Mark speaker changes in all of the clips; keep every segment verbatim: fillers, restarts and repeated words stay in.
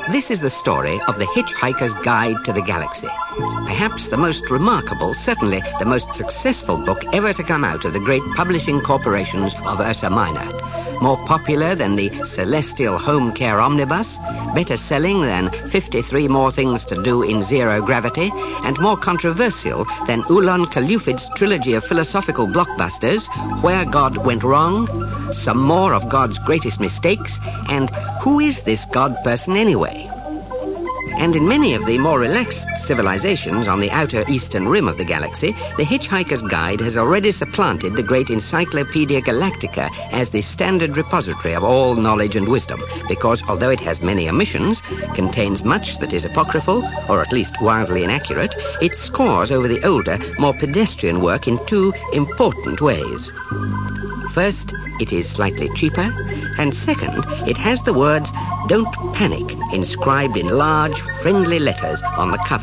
Speaker 1: This is the story of The Hitchhiker's Guide to the Galaxy. Perhaps the most remarkable, certainly the most successful book ever to come out of the great publishing corporations of Ursa Minor. More popular than the Celestial Home Care Omnibus, better selling than fifty-three More Things to Do in Zero Gravity, and more controversial than Ulan Kalufid's trilogy of philosophical blockbusters, Where God Went Wrong, Some More of God's Greatest Mistakes, and Who Is This God Person Anyway? And in many of the more relaxed civilizations on the outer eastern rim of the galaxy, The Hitchhiker's Guide has already supplanted the great Encyclopedia Galactica as the standard repository of all knowledge and wisdom, because although it has many omissions, contains much that is apocryphal, or at least wildly inaccurate, it scores over the older, more pedestrian work in two important ways. First, it is slightly cheaper, and second, it has the words "Don't Panic" inscribed in large, friendly letters on the cover.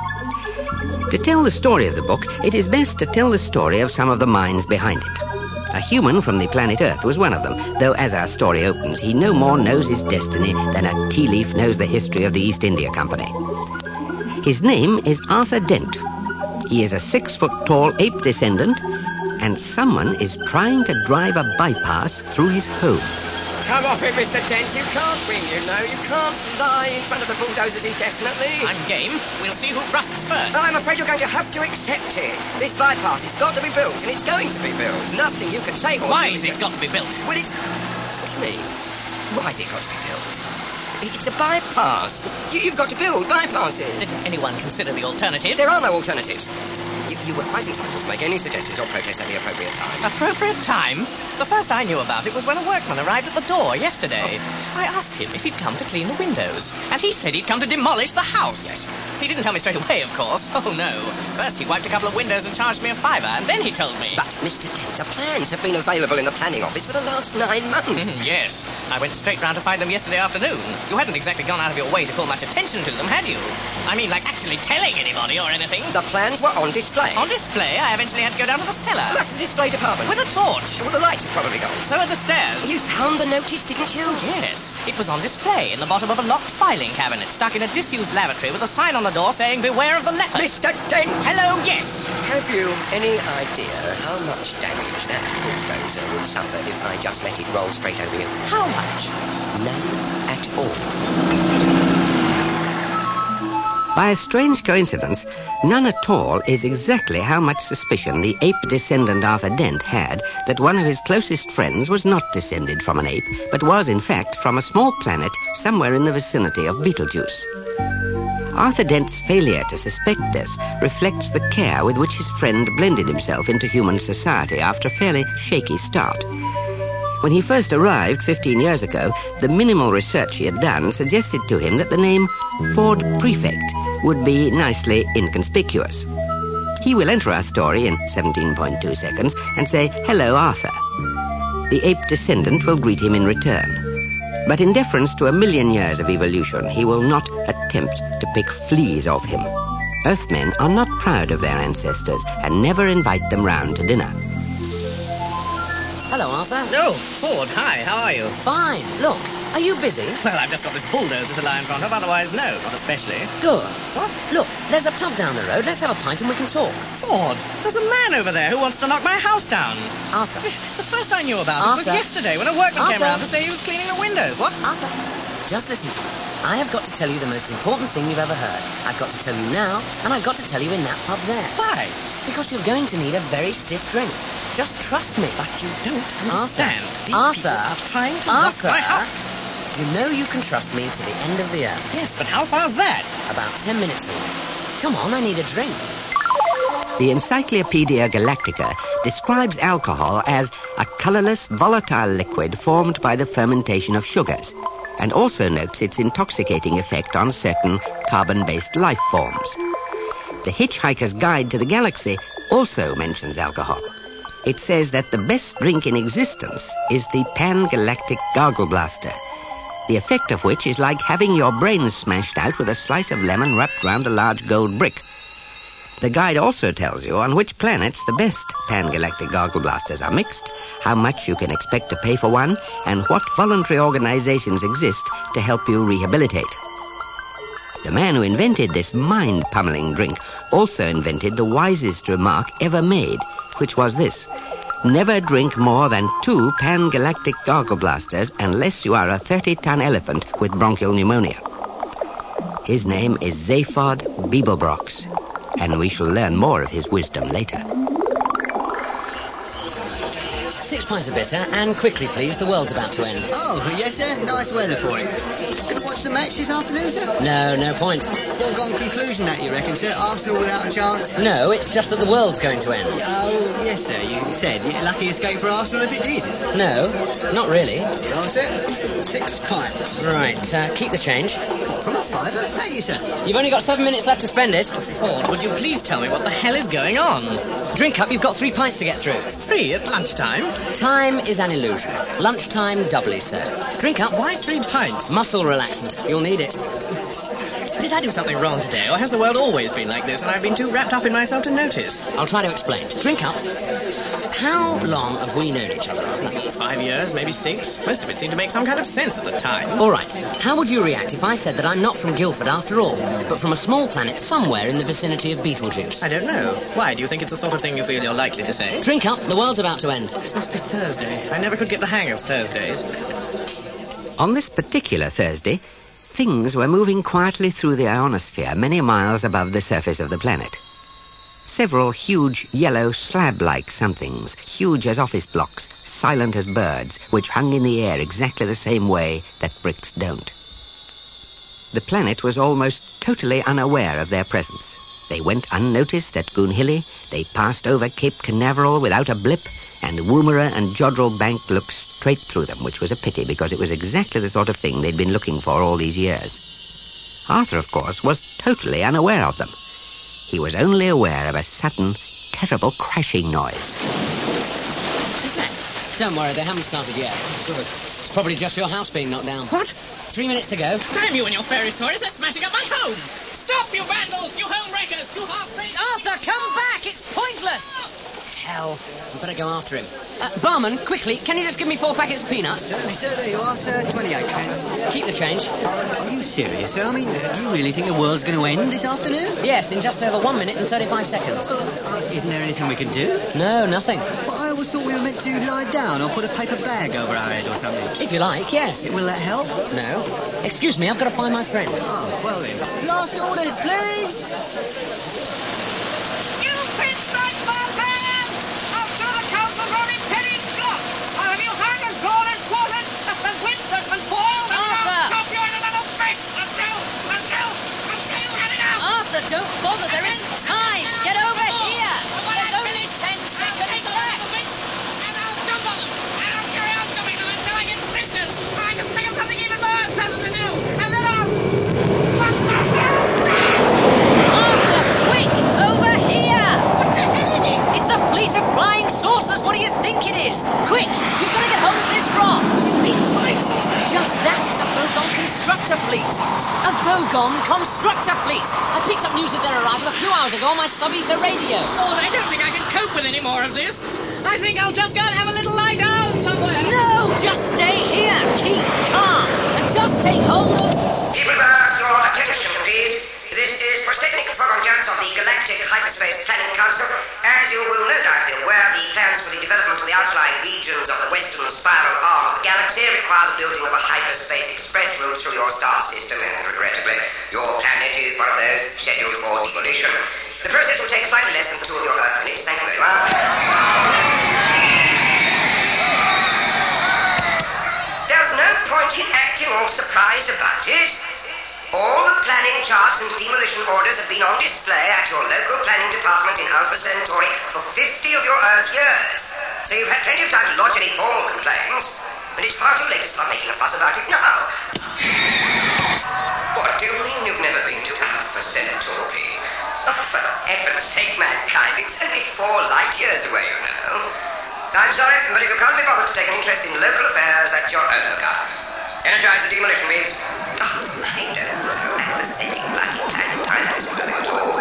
Speaker 1: To tell the story of the book, it is best to tell the story of some of the minds behind it. A human from the planet Earth was one of them, though as our story opens, he no more knows his destiny than a tea leaf knows the history of the East India Company. His name is Arthur Dent. He is a six-foot-tall ape descendant, and someone is trying to drive a bypass through his home.
Speaker 2: Come off it, Mister Dent. You can't win, you know. You can't lie in front of the bulldozers indefinitely.
Speaker 3: I'm game. We'll see who rusts first.
Speaker 2: I'm afraid you're going to have to accept it. This bypass has got to be built, and it's going to be built. Nothing you can say...
Speaker 3: Why has it got to be built?
Speaker 2: Well, it's... What do you mean? Why has it got to be built? It's a bypass. You, you've got to build bypasses.
Speaker 3: Didn't anyone consider the alternatives?
Speaker 2: There are no alternatives. You, you were quite entitled to make any suggestions or protests at the appropriate time.
Speaker 3: Appropriate time? The first I knew about it was when a workman arrived at the door yesterday. Oh. I asked him if he'd come to clean the windows, and he said he'd come to demolish the house.
Speaker 2: Yes.
Speaker 3: He didn't tell me straight away, of course. Oh, no. First he wiped a couple of windows and charged me a fiver, and then he told me...
Speaker 2: But, Mister Dent, the plans have been available in the planning office for the last nine months.
Speaker 3: Yes. I went straight round to find them yesterday afternoon. You hadn't exactly gone out of your way to call much attention to them, had you? I mean, like actually telling anybody or anything.
Speaker 2: The plans were on display.
Speaker 3: On display? I eventually had to go down to the cellar.
Speaker 2: Well, that's the display department.
Speaker 3: With a torch.
Speaker 2: Well, the lights have probably gone.
Speaker 3: So are the stairs.
Speaker 2: You found the notice, didn't you?
Speaker 3: Yes. It was on display in the bottom of a locked filing cabinet stuck in a disused lavatory with a sign on the door saying, "Beware of the leopard."
Speaker 2: Mister Dent!
Speaker 3: Hello, yes.
Speaker 2: Have you any idea how much damage that bulldozer would suffer if I just let it roll straight over you?
Speaker 3: How much?
Speaker 2: None at all.
Speaker 1: By a strange coincidence, none at all is exactly how much suspicion the ape-descendant Arthur Dent had that one of his closest friends was not descended from an ape, but was, in fact, from a small planet somewhere in the vicinity of Betelgeuse. Arthur Dent's failure to suspect this reflects the care with which his friend blended himself into human society after a fairly shaky start. When he first arrived fifteen years ago, the minimal research he had done suggested to him that the name Ford Prefect would be nicely inconspicuous. He will enter our story in seventeen point two seconds and say, "Hello, Arthur." The ape descendant will greet him in return. But in deference to a million years of evolution, he will not attempt to pick fleas off him. Earthmen are not proud of their ancestors and never invite them round to dinner.
Speaker 4: Hello, Arthur.
Speaker 3: Oh, Ford, hi, how are you?
Speaker 4: Fine. Look, are you busy?
Speaker 3: Well, I've just got this bulldozer to lie in front of, otherwise no, not especially.
Speaker 4: Good.
Speaker 3: What?
Speaker 4: Look, there's a pub down the road. Let's have a pint and we can talk.
Speaker 3: Ford, there's a man over there who wants to knock my house down.
Speaker 4: Arthur.
Speaker 3: The first I knew about
Speaker 4: Arthur.
Speaker 3: it was yesterday when a workman
Speaker 4: Arthur.
Speaker 3: came round to say he was cleaning the windows. What?
Speaker 4: Arthur, just listen to me. I have got to tell you the most important thing you've ever heard. I've got to tell you now, and I've got to tell you in that pub there.
Speaker 3: Why?
Speaker 4: Because you're going to need a very stiff drink. Just trust me.
Speaker 3: But you don't understand.
Speaker 4: Arthur.
Speaker 3: These
Speaker 4: Arthur.
Speaker 3: people are trying to
Speaker 4: Arthur.
Speaker 3: knock my house.
Speaker 4: You know you can trust me to the end of the earth.
Speaker 3: Yes, but how far's that?
Speaker 4: About ten minutes away. Come on, I need a drink.
Speaker 1: The Encyclopedia Galactica describes alcohol as a colourless, volatile liquid formed by the fermentation of sugars, and also notes its intoxicating effect on certain carbon-based life forms. The Hitchhiker's Guide to the Galaxy also mentions alcohol. It says that the best drink in existence is the Pan-Galactic Gargle Blaster, the effect of which is like having your brains smashed out with a slice of lemon wrapped round a large gold brick. The guide also tells you on which planets the best Pan-Galactic Gargle Blasters are mixed, how much you can expect to pay for one, and what voluntary organizations exist to help you rehabilitate. The man who invented this mind-pummeling drink also invented the wisest remark ever made, which was this: never drink more than two pan-galactic gargle blasters unless you are a thirty-ton elephant with bronchial pneumonia. His name is Zaphod Beeblebrox, and we shall learn more of his wisdom later.
Speaker 4: Six pints of bitter, and quickly, please. The world's about to end.
Speaker 5: Oh, yes, sir. Nice weather for it. Gonna watch the match this afternoon, sir?
Speaker 4: No, no point.
Speaker 5: Foregone conclusion, that, you reckon, sir? Arsenal without a chance?
Speaker 4: No, it's just that the world's going to end.
Speaker 5: Oh, yes, sir. You said. Lucky escape for Arsenal if it did.
Speaker 4: No, not really.
Speaker 5: Oh, sir. Six pints.
Speaker 4: Right, uh, keep the change.
Speaker 5: From a fiver? Thank you, sir.
Speaker 4: You've only got seven minutes left to spend it.
Speaker 3: Ford, would you please tell me what the hell is going on?
Speaker 4: Drink up, you've got three pints to get through.
Speaker 3: Three at lunchtime?
Speaker 4: Time is an illusion. Lunchtime, doubly so. Drink up.
Speaker 3: Why three pints?
Speaker 4: Muscle relaxant. You'll need it.
Speaker 3: Did I do something wrong today, or has the world always been like this and I've been too wrapped up in myself to notice?
Speaker 4: I'll try to explain. Drink up. How long have we known each other?
Speaker 3: Five years, maybe six. Most of it seemed to make some kind of sense at the time.
Speaker 4: All right. How would you react if I said that I'm not from Guildford after all, but from a small planet somewhere in the vicinity of Beetlejuice?
Speaker 3: I don't know. Why? Do you think it's the sort of thing you feel you're likely to say?
Speaker 4: Drink up. The world's about to end.
Speaker 3: This must be Thursday. I never could get the hang of Thursdays.
Speaker 1: On this particular Thursday, things were moving quietly through the ionosphere many miles above the surface of the planet. Several huge yellow slab-like somethings, huge as office blocks, silent as birds, which hung in the air exactly the same way that bricks don't. The planet was almost totally unaware of their presence. They went unnoticed at Goonhilly, they passed over Cape Canaveral without a blip, and Woomera and Jodrell Bank looked straight through them, which was a pity because it was exactly the sort of thing they'd been looking for all these years. Arthur, of course, was totally unaware of them. He was only aware of a sudden, terrible crashing noise.
Speaker 4: What's that? Don't worry, they haven't started yet. Good. It's probably just your house being knocked down.
Speaker 3: What?
Speaker 4: Three minutes to go.
Speaker 3: Damn you and your fairy stories! They're smashing up my home! Stop, you vandals! You homebreakers! You half-breeds!
Speaker 4: Arthur, come back! It's pointless! Hell, I better go after him. Uh, barman, quickly, can you just give me four packets of peanuts?
Speaker 5: Certainly, sir. There you are, sir. twenty-eight pence.
Speaker 4: Keep the change.
Speaker 5: Are you serious, sir? I mean, do you really think the world's going to end this afternoon?
Speaker 4: Yes, in just over one minute and thirty-five seconds.
Speaker 5: Uh, isn't there anything we can do?
Speaker 4: No, nothing.
Speaker 5: Well, I always thought we were meant to lie down or put a paper bag over our head or something.
Speaker 4: If you like, yes.
Speaker 5: Will that help?
Speaker 4: No. Excuse me, I've got to find my friend.
Speaker 5: Oh, well then. Last orders, please!
Speaker 6: You pinch-knife barbarians! I'll tell the council Ronnie Penny's block! I'll have you hung and drawn and quartered and whipped and boiled and
Speaker 4: Arthur!
Speaker 6: chop you into little bits until, until, until you had enough!
Speaker 4: Arthur, don't bother, there isn't time! Get over here! There's only ten seconds left!
Speaker 6: And I'll jump on them! And I'll carry on jumping them until I get blisters! I can think of something even more unpleasant to do! And then I'll... What the hell's that?
Speaker 4: Arthur, quick! Over here!
Speaker 6: What the hell is it?
Speaker 4: It's a fleet of flying saucers! What do you think it is? Quick! You've got to get hold of this rock! Just that is a Vogon constructor fleet! A Vogon constructor fleet! I picked up news of their arrival a few hours ago on my sub-ether radio.
Speaker 3: Ford, I don't think I can cope with any more of this. I think I'll just go and have a little lie down somewhere.
Speaker 4: No! Just stay here! Keep calm! And just take hold of...
Speaker 2: People of Earth, your attention, please. This is Prostetnik Fogonjans of the Galactic Hyperspace Planning Council. As you will no doubt be aware, the plans for the development of the outlying regions of the western spiral arm of the galaxy require the building of a hyperspace express route through your star system, and regrettably, your planet is one of those scheduled for demolition. The process will take slightly less than two of your Earth minutes. Thank you very much. There's no point in acting all surprised about it. All the planning charts and demolition orders have been on display at your local planning department in Alpha Centauri for fifty of your Earth years. So you've had plenty of time to lodge any formal complaints, but it's far too late to start making a fuss about it now. What do you mean you've never been to Alpha Centauri? Oh, for heaven's sake, mankind, it's only four light years away, you know. I'm sorry, but if you can't be bothered to take an interest in local affairs, that's your own lookout. Energize the demolition wheels. Oh, I don't know. Apathetic bloody planet. I know nothing at all.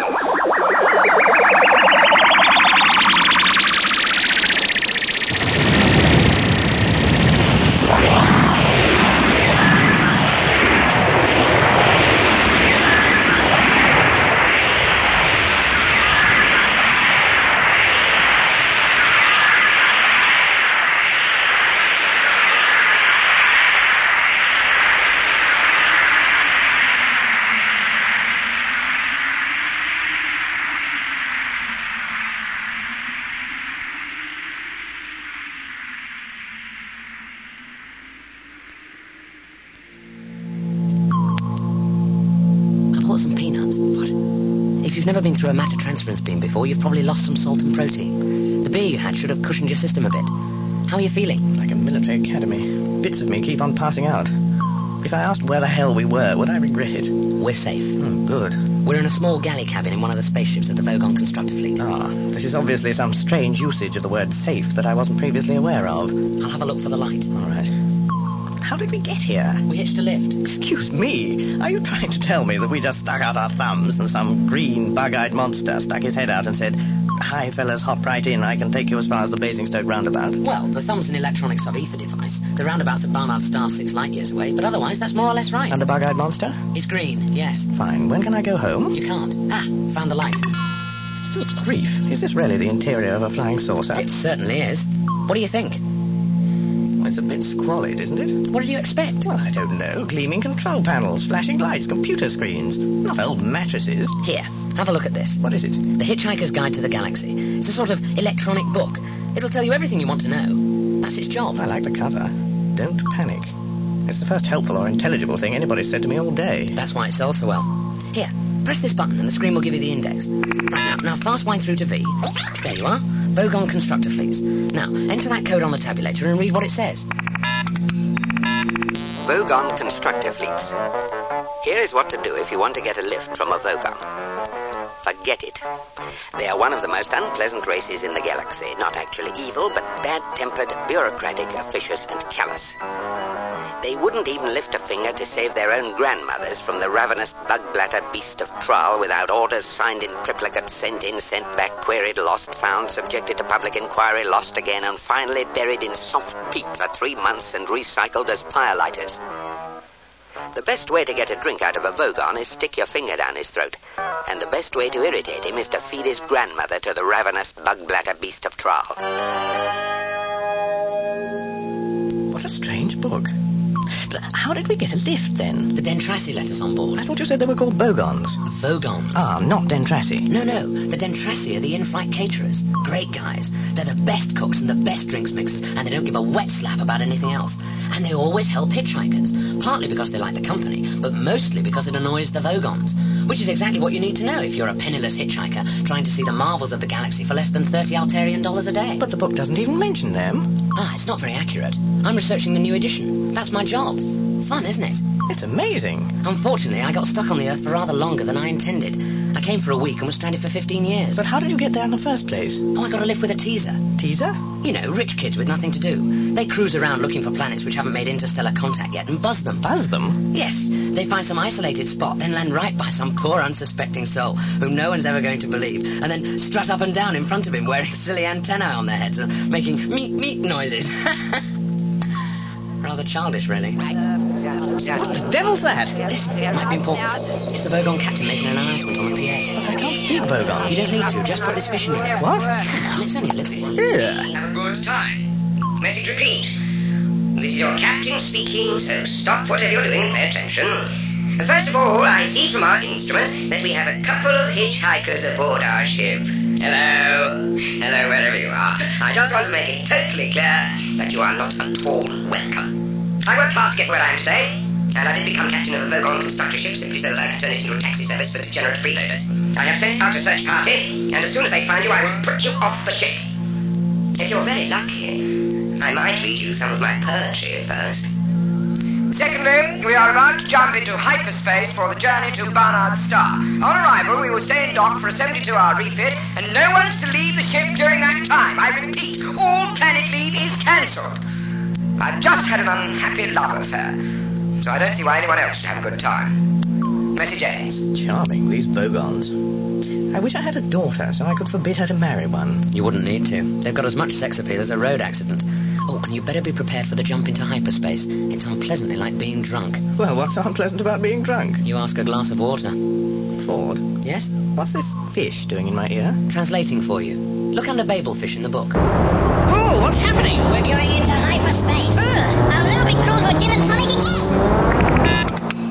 Speaker 4: you've never been through a matter transference beam before, you've probably lost some salt and protein. The beer you had should have cushioned your system a bit. How are you feeling?
Speaker 3: Like a military academy. Bits of me keep on passing out. If I asked where the hell we were, would I regret it?
Speaker 4: We're safe.
Speaker 3: Oh, good.
Speaker 4: We're in a small galley cabin in one of the spaceships of the Vogon constructor fleet.
Speaker 3: Ah, this is obviously some strange usage of the word safe that I wasn't previously aware of.
Speaker 4: I'll have a look for the light.
Speaker 3: All right. How did we get here?
Speaker 4: We hitched a lift.
Speaker 3: Excuse me, are you trying to tell me that we just stuck out our thumbs and some green, bug-eyed monster stuck his head out and said, "Hi, fellas, hop right in, I can take you as far as the Basingstoke roundabout"?
Speaker 4: Well, the thumb's an electronic sub-ether device. The roundabout's at Barnard Star six light-years away, but otherwise that's more or less right.
Speaker 3: And the bug-eyed monster?
Speaker 4: It's green, yes.
Speaker 3: Fine, when can I go home?
Speaker 4: You can't. Ah, found the light.
Speaker 3: Good grief, is this really the interior of a flying saucer?
Speaker 4: It certainly is. What do you think?
Speaker 3: It's a bit squalid, isn't it?
Speaker 4: What did you expect?
Speaker 3: Well, I don't know. Gleaming control panels, flashing lights, computer screens. Not old mattresses.
Speaker 4: Here, have a look at this.
Speaker 3: What is it?
Speaker 4: The Hitchhiker's Guide to the Galaxy. It's a sort of electronic book. It'll tell you everything you want to know. That's its job.
Speaker 3: I like the cover. Don't panic. It's the first helpful or intelligible thing anybody's said to me all day.
Speaker 4: That's why it sells so well. Here, press this button and the screen will give you the index. Right, now, now fast wind through to V. There you are. Vogon Constructor Fleets. Now, enter that code on the tabulator and read what it says.
Speaker 1: Vogon Constructor Fleets. Here is what to do if you want to get a lift from a Vogon. Forget it. They are one of the most unpleasant races in the galaxy. Not actually evil, but bad-tempered, bureaucratic, officious, and callous. They wouldn't even lift a finger to save their own grandmothers from the ravenous bug-blatter beast of Tral without orders signed in triplicate, sent in, sent back, queried, lost, found, subjected to public inquiry, lost again, and finally buried in soft peat for three months and recycled as firelighters. The best way to get a drink out of a Vogon is stick your finger down his throat. And the best way to irritate him is to feed his grandmother to the ravenous bug-blatter beast of Tral.
Speaker 3: What a strange book. How did we get a lift, then?
Speaker 4: The Dentrassi let us on board.
Speaker 3: I thought you said they were called Bogons.
Speaker 4: Vogons.
Speaker 3: Ah, not Dentrassi.
Speaker 4: No, no. The Dentrassi are the in-flight caterers. Great guys. They're the best cooks and the best drinks mixers, and they don't give a wet slap about anything else. And they always help hitchhikers, partly because they like the company, but mostly because it annoys the Vogons, which is exactly what you need to know if you're a penniless hitchhiker trying to see the marvels of the galaxy for less than thirty Altarian dollars a day.
Speaker 3: But the book doesn't even mention them.
Speaker 4: Ah, it's not very accurate. I'm researching the new edition. That's my job. Fun, isn't it?
Speaker 3: It's amazing.
Speaker 4: Unfortunately, I got stuck on the Earth for rather longer than I intended. I came for a week and was stranded for fifteen years.
Speaker 3: But how did you get there in the first place?
Speaker 4: Oh, I got to live with a teaser.
Speaker 3: Teaser?
Speaker 4: You know, rich kids with nothing to do. They cruise around looking for planets which haven't made interstellar contact yet and buzz them.
Speaker 3: Buzz them?
Speaker 4: Yes. They find some isolated spot, then land right by some poor unsuspecting soul whom no one's ever going to believe, and then strut up and down in front of him wearing silly antennae on their heads and making meet-meet noises. Rather childish, really.
Speaker 3: What the devil's that?
Speaker 4: Listen, it might be important. It's the Vogon captain making an announcement on the P A.
Speaker 3: But I can't speak Vogon.
Speaker 4: You don't need to. Just put this fish in your ear.
Speaker 3: What?
Speaker 4: Come on, it's only a little one.
Speaker 3: Ugh.
Speaker 2: Have a good time. Message repeat. This is your captain speaking, so stop whatever you're doing and pay attention. First of all, I see from our instruments that we have a couple of hitchhikers aboard our ship. Hello. Hello, wherever you are. I just want to make it totally clear that you are not at all welcome. I worked hard to get where I am today, and I did become captain of a Vogon constructor ship simply so that I could turn it into a taxi service for degenerate freeloaders. I have sent out a search party, and as soon as they find you, I will put you off the ship. If you're very lucky, I might read you some of my poetry first. Secondly, we are about to jump into hyperspace for the journey to Barnard Star. On arrival, we will stay in dock for a seventy-two hour refit, and no one is to leave the ship during that time. I repeat, all planet leave is cancelled. I've just had an unhappy love affair, so I don't see why anyone else should have a good time. Message ends.
Speaker 3: Charming, these Vogons. I wish I had a daughter so I could forbid her to marry one.
Speaker 4: You wouldn't need to. They've got as much sex appeal as a road accident. Oh, and you better be prepared for the jump into hyperspace. It's unpleasantly like being drunk.
Speaker 3: Well, what's so unpleasant about being drunk?
Speaker 4: You ask a glass of water.
Speaker 3: Ford,
Speaker 4: Yes?
Speaker 3: what's this fish doing in my ear?
Speaker 4: Translating for you. Look under Babelfish in the book.
Speaker 3: Oh, what's happening?
Speaker 7: We're going into hyperspace. A little bit cruel to gin and tonic again.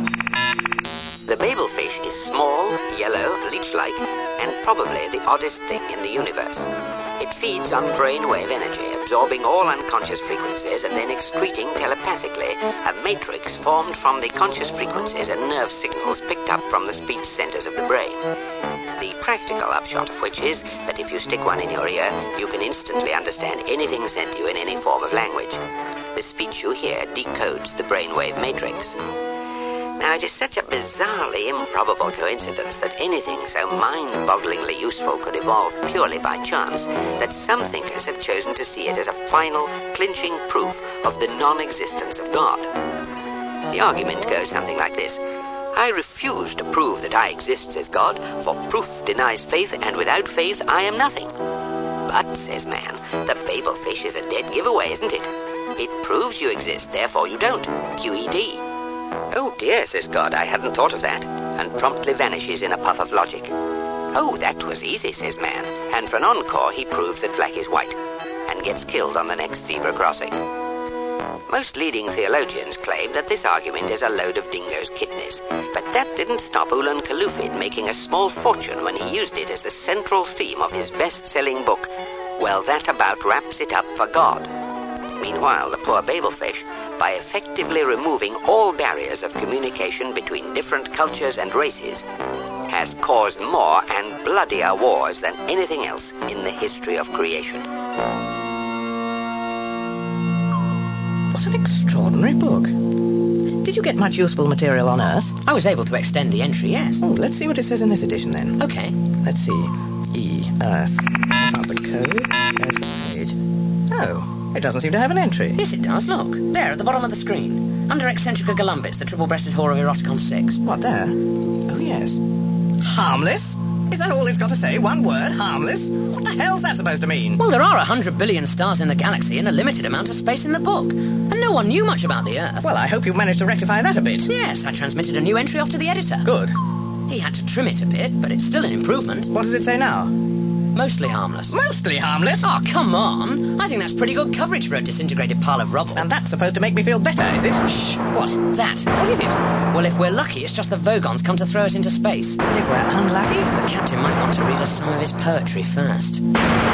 Speaker 1: The Babelfish is small, yellow, leech-like, and probably the oddest thing in the universe. It feeds on brainwave energy, absorbing all unconscious frequencies and then excreting telepathically a matrix formed from the conscious frequencies and nerve signals picked up from the speech centers of the brain. The practical upshot of which is that if you stick one in your ear, you can instantly understand anything sent to you in any form of language. The speech you hear decodes the brainwave matrix. Now, it is such a bizarrely improbable coincidence that anything so mind-bogglingly useful could evolve purely by chance that some thinkers have chosen to see it as a final, clinching proof of the non-existence of God. The argument goes something like this. I refuse to prove that I exist, says God, for proof denies faith, and without faith I am nothing. But, says man, the Babel fish is a dead giveaway, isn't it? It proves you exist, therefore you don't. Q E D. Oh dear, says God, I hadn't thought of that, and promptly vanishes in a puff of logic. Oh, that was easy, says man, and for an encore he proves that black is white, and gets killed on the next zebra crossing. Most leading theologians claim that this argument is a load of dingo's kidneys, but that didn't stop Ulan Kalufid making a small fortune when he used it as the central theme of his best-selling book, Well, That About Wraps It Up for God. Meanwhile, the poor Babelfish, by effectively removing all barriers of communication between different cultures and races, has caused more and bloodier wars than anything else in the history of creation.
Speaker 3: What an extraordinary book. Did you get much useful material on Earth?
Speaker 4: I was able to extend the entry, yes.
Speaker 3: Oh, let's see what it says in this edition, then.
Speaker 4: Okay.
Speaker 3: Let's see. E, Earth. About the code. There's the page. Oh. It doesn't seem to have an entry.
Speaker 4: Yes, it does. Look. There, at the bottom of the screen. Under Eccentrica Golumbus, the triple-breasted whore of Eroticon six.
Speaker 3: What, there? Oh, yes. Harmless? Is that all it's got to say? One word? Harmless? What the hell's that supposed to mean?
Speaker 4: Well, there are a hundred billion stars in the galaxy and a limited amount of space in the book. And no one knew much about the Earth.
Speaker 3: Well, I hope you've managed to rectify that a bit.
Speaker 4: Yes, I transmitted a new entry off to the editor.
Speaker 3: Good.
Speaker 4: He had to trim it a bit, but it's still an improvement.
Speaker 3: What does it say now?
Speaker 4: Mostly harmless.
Speaker 3: Mostly harmless?
Speaker 4: Oh, come on. I think that's pretty good coverage for a disintegrated pile of rubble.
Speaker 3: And that's supposed to make me feel better, is it?
Speaker 4: Shh.
Speaker 3: What?
Speaker 4: That.
Speaker 3: What is it?
Speaker 4: Well, if we're lucky, it's just the Vogons come to throw us into space.
Speaker 3: And if we're unlucky?
Speaker 4: The captain might want to read us some of his poetry first.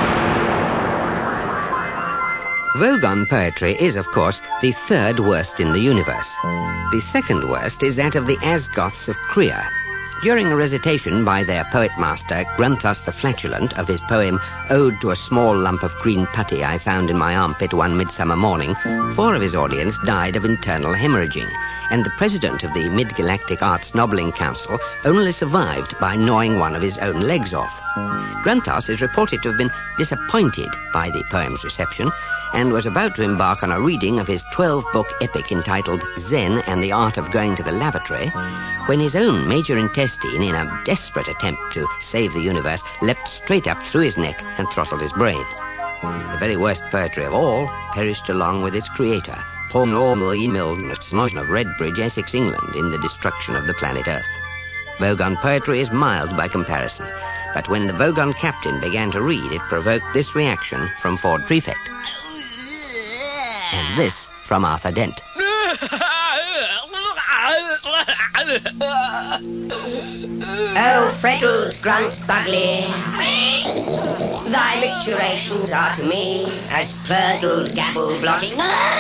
Speaker 1: Vogon poetry is, of course, the third worst in the universe. The second worst is that of the Asgoths of Krea. During a recitation by their poet master, Grunthus the Flatulent, of his poem Ode to a Small Lump of Green Putty I Found in My Armpit One Midsummer Morning, four of his audience died of internal hemorrhaging, and the president of the Mid-Galactic Arts Nobbling Council only survived by gnawing one of his own legs off. Grunthus is reported to have been disappointed by the poem's reception, and was about to embark on a reading of his twelve-book epic entitled Zen and the Art of Going to the Lavatory, when his own major intestine, in a desperate attempt to save the universe, leapt straight up through his neck and throttled his brain. The very worst poetry of all perished along with its creator, Paul Normal Milne, a smudge of Redbridge, Essex, England, in the destruction of the planet Earth. Vogon poetry is mild by comparison, but when the Vogon captain began to read, it provoked this reaction from Ford Prefect. And this from Arthur Dent.
Speaker 2: Oh, frettled grunt Bugley, thy micturations are to me as purdled gabble blotting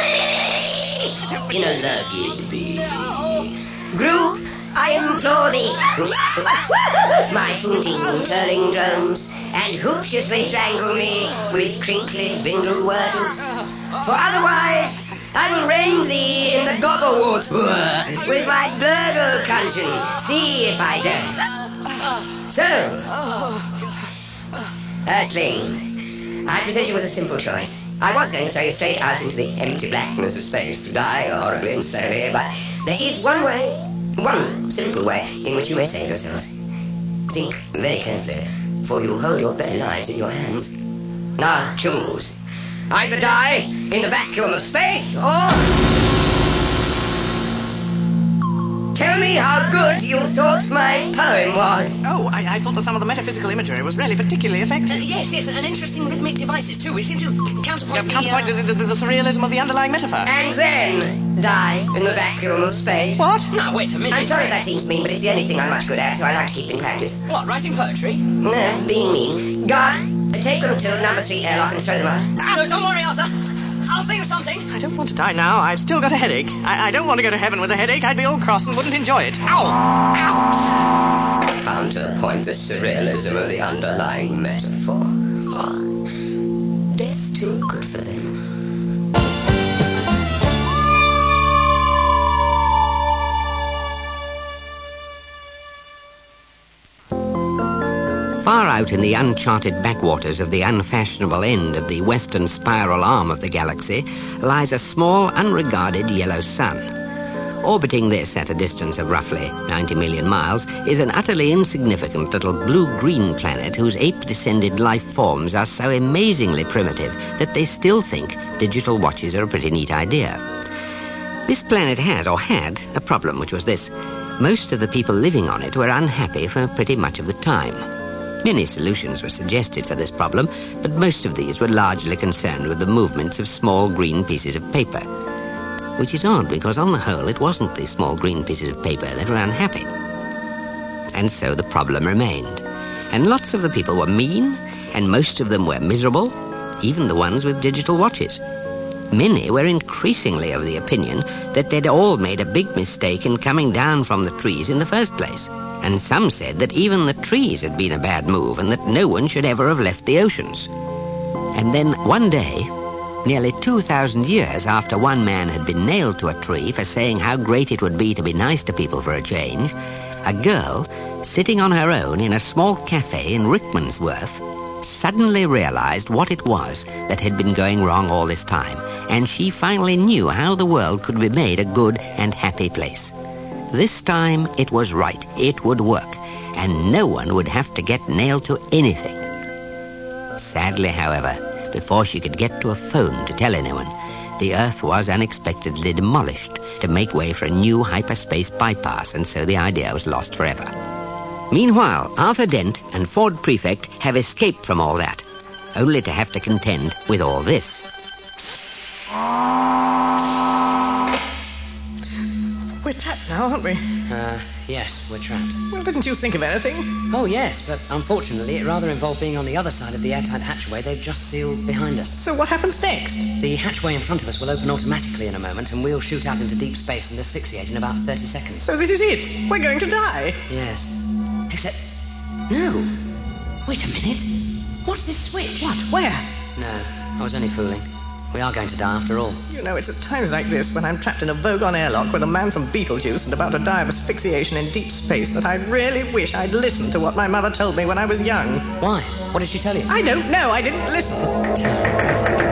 Speaker 2: in a lurgid bee. Group, I implore thee, my hooting turning drones, and hooptiously strangle me with crinkly bindle wordles, for otherwise I will rend thee in the gogglewort with my burgle cruncheon, see if I don't. So, Earthlings, I present you with a simple choice. I was going to throw you straight out into the empty blackness of space to die horribly and slowly, but there is one way, one simple way in which you may save yourselves. Think very carefully, for you hold your very lives in your hands. Now choose. Either die in the vacuum of space, or tell me how good you thought my poem was.
Speaker 3: Oh, I, I thought that some of the metaphysical imagery was really particularly effective.
Speaker 4: Uh, yes, yes, and interesting rhythmic devices too, which seem to counterpoint
Speaker 3: Yeah, counterpoint
Speaker 4: the, uh...
Speaker 3: the, the, the surrealism of the underlying metaphor.
Speaker 2: And then die in the vacuum of space.
Speaker 3: What?
Speaker 4: Now, wait a minute.
Speaker 2: I'm sorry if that seems mean, but it's the only thing I'm much good at, so I like to keep in practice.
Speaker 4: What, writing poetry?
Speaker 2: No, being mean. God, Take them to number three airlock and throw them out.
Speaker 4: So don't worry, Arthur. I'll think of something.
Speaker 3: I don't want to die now. I've still got a headache. I, I don't want to go to heaven with a headache. I'd be all cross and wouldn't enjoy it. Ow! Ow!
Speaker 2: Counterpoint the surrealism of the underlying metaphor. Oh, death's too good for them.
Speaker 1: Far out in the uncharted backwaters of the unfashionable end of the western spiral arm of the galaxy lies a small, unregarded yellow sun. Orbiting this at a distance of roughly ninety million miles is an utterly insignificant little blue-green planet whose ape-descended life forms are so amazingly primitive that they still think digital watches are a pretty neat idea. This planet has, or had, a problem, which was this. Most of the people living on it were unhappy for pretty much of the time. Many solutions were suggested for this problem, but most of these were largely concerned with the movements of small green pieces of paper. Which is odd, because on the whole it wasn't the small green pieces of paper that were unhappy. And so the problem remained. And lots of the people were mean, and most of them were miserable, even the ones with digital watches. Many were increasingly of the opinion that they'd all made a big mistake in coming down from the trees in the first place. And some said that even the trees had been a bad move and that no one should ever have left the oceans. And then one day, nearly two thousand years after one man had been nailed to a tree for saying how great it would be to be nice to people for a change, a girl, sitting on her own in a small cafe in Rickmansworth, suddenly realized what it was that had been going wrong all this time, and she finally knew how the world could be made a good and happy place. This time it was right, it would work, and no one would have to get nailed to anything. Sadly, however, before she could get to a phone to tell anyone, the Earth was unexpectedly demolished to make way for a new hyperspace bypass, and so the idea was lost forever. Meanwhile, Arthur Dent and Ford Prefect have escaped from all that, only to have to contend with all this.
Speaker 3: We're trapped now, aren't we?
Speaker 8: Uh, yes, we're trapped.
Speaker 3: Well, didn't you think of anything?
Speaker 8: Oh, yes, but unfortunately it rather involved being on the other side of the airtight hatchway they've just sealed behind us.
Speaker 3: So what happens next?
Speaker 8: The hatchway in front of us will open automatically in a moment, and we'll shoot out into deep space and asphyxiate in about thirty seconds.
Speaker 3: So this is it? We're going to die?
Speaker 8: Yes. Except... No. Wait a minute. What's this switch?
Speaker 3: What? Where?
Speaker 8: No, I was only fooling. We are going to die after all.
Speaker 3: You know, it's at times like this, when I'm trapped in a Vogon airlock with a man from Beetlejuice and about to die of asphyxiation in deep space, that I really wish I'd listened to what my mother told me when I was young.
Speaker 8: Why? What did she tell you?
Speaker 3: I don't know. I didn't listen.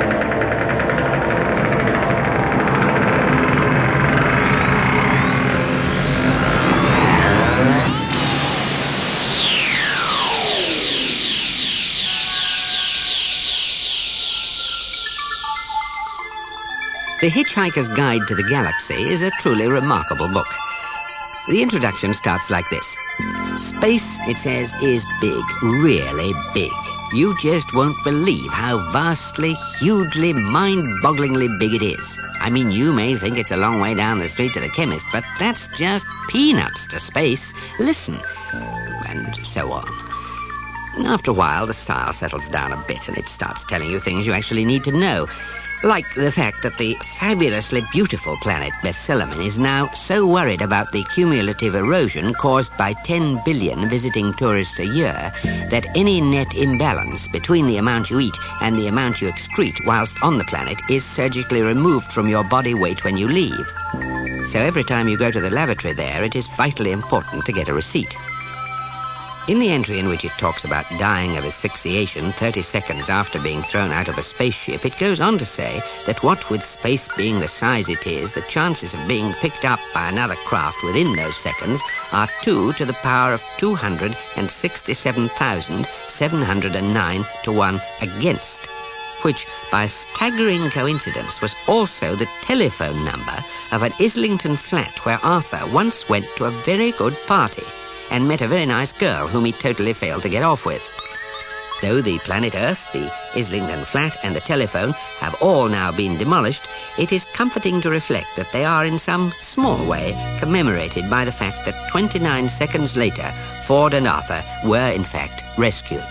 Speaker 1: The Hitchhiker's Guide to the Galaxy is a truly remarkable book. The introduction starts like this. Space, it says, is big, really big. You just won't believe how vastly, hugely, mind-bogglingly big it is. I mean, you may think it's a long way down the street to the chemist, but that's just peanuts to space. Listen, and so on. After a while, the style settles down a bit and it starts telling you things you actually need to know. Like the fact that the fabulously beautiful planet Bethsalamon is now so worried about the cumulative erosion caused by ten billion visiting tourists a year that any net imbalance between the amount you eat and the amount you excrete whilst on the planet is surgically removed from your body weight when you leave. So every time you go to the lavatory there, it is vitally important to get a receipt. In the entry in which it talks about dying of asphyxiation thirty seconds after being thrown out of a spaceship, it goes on to say that what with space being the size it is, the chances of being picked up by another craft within those seconds are two to the power of two hundred sixty-seven thousand seven hundred nine to one against, which, by a staggering coincidence, was also the telephone number of an Islington flat where Arthur once went to a very good party and met a very nice girl whom he totally failed to get off with. Though the planet Earth, the Islington flat, and the telephone have all now been demolished, it is comforting to reflect that they are in some small way commemorated by the fact that twenty-nine seconds later, Ford and Arthur were in fact rescued.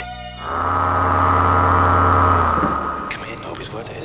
Speaker 3: Come in, hope it's worth it.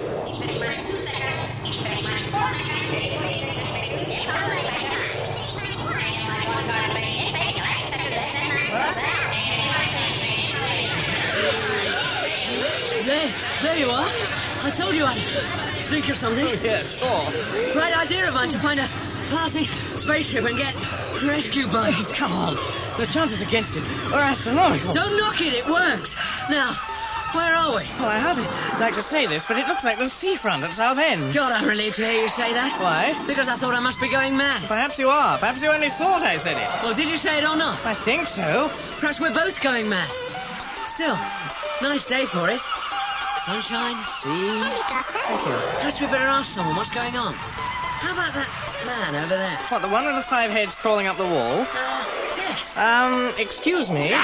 Speaker 4: There, there you are. I told you I'd think of something.
Speaker 3: Yeah, sure.
Speaker 4: Right idea of mine to find a passing spaceship and get rescued by it.
Speaker 3: Oh, come on. The chances against it are astronomical.
Speaker 4: Don't knock it, it worked. Now, where are we?
Speaker 3: Well, I hardly like to say this, but it looks like the seafront at Southend.
Speaker 4: God, I'm relieved to hear you say that.
Speaker 3: Why?
Speaker 4: Because I thought I must be going mad.
Speaker 3: Perhaps you are. Perhaps you only thought I said it.
Speaker 4: Well, did you say it or not?
Speaker 3: I think so.
Speaker 4: Perhaps we're both going mad. Still, nice day for it. Sunshine.
Speaker 3: See? Thank you.
Speaker 4: Perhaps we better ask someone what's going on. How about that man over there?
Speaker 3: What, the one with the five heads crawling up the wall?
Speaker 4: Uh, yes.
Speaker 3: Um, excuse me.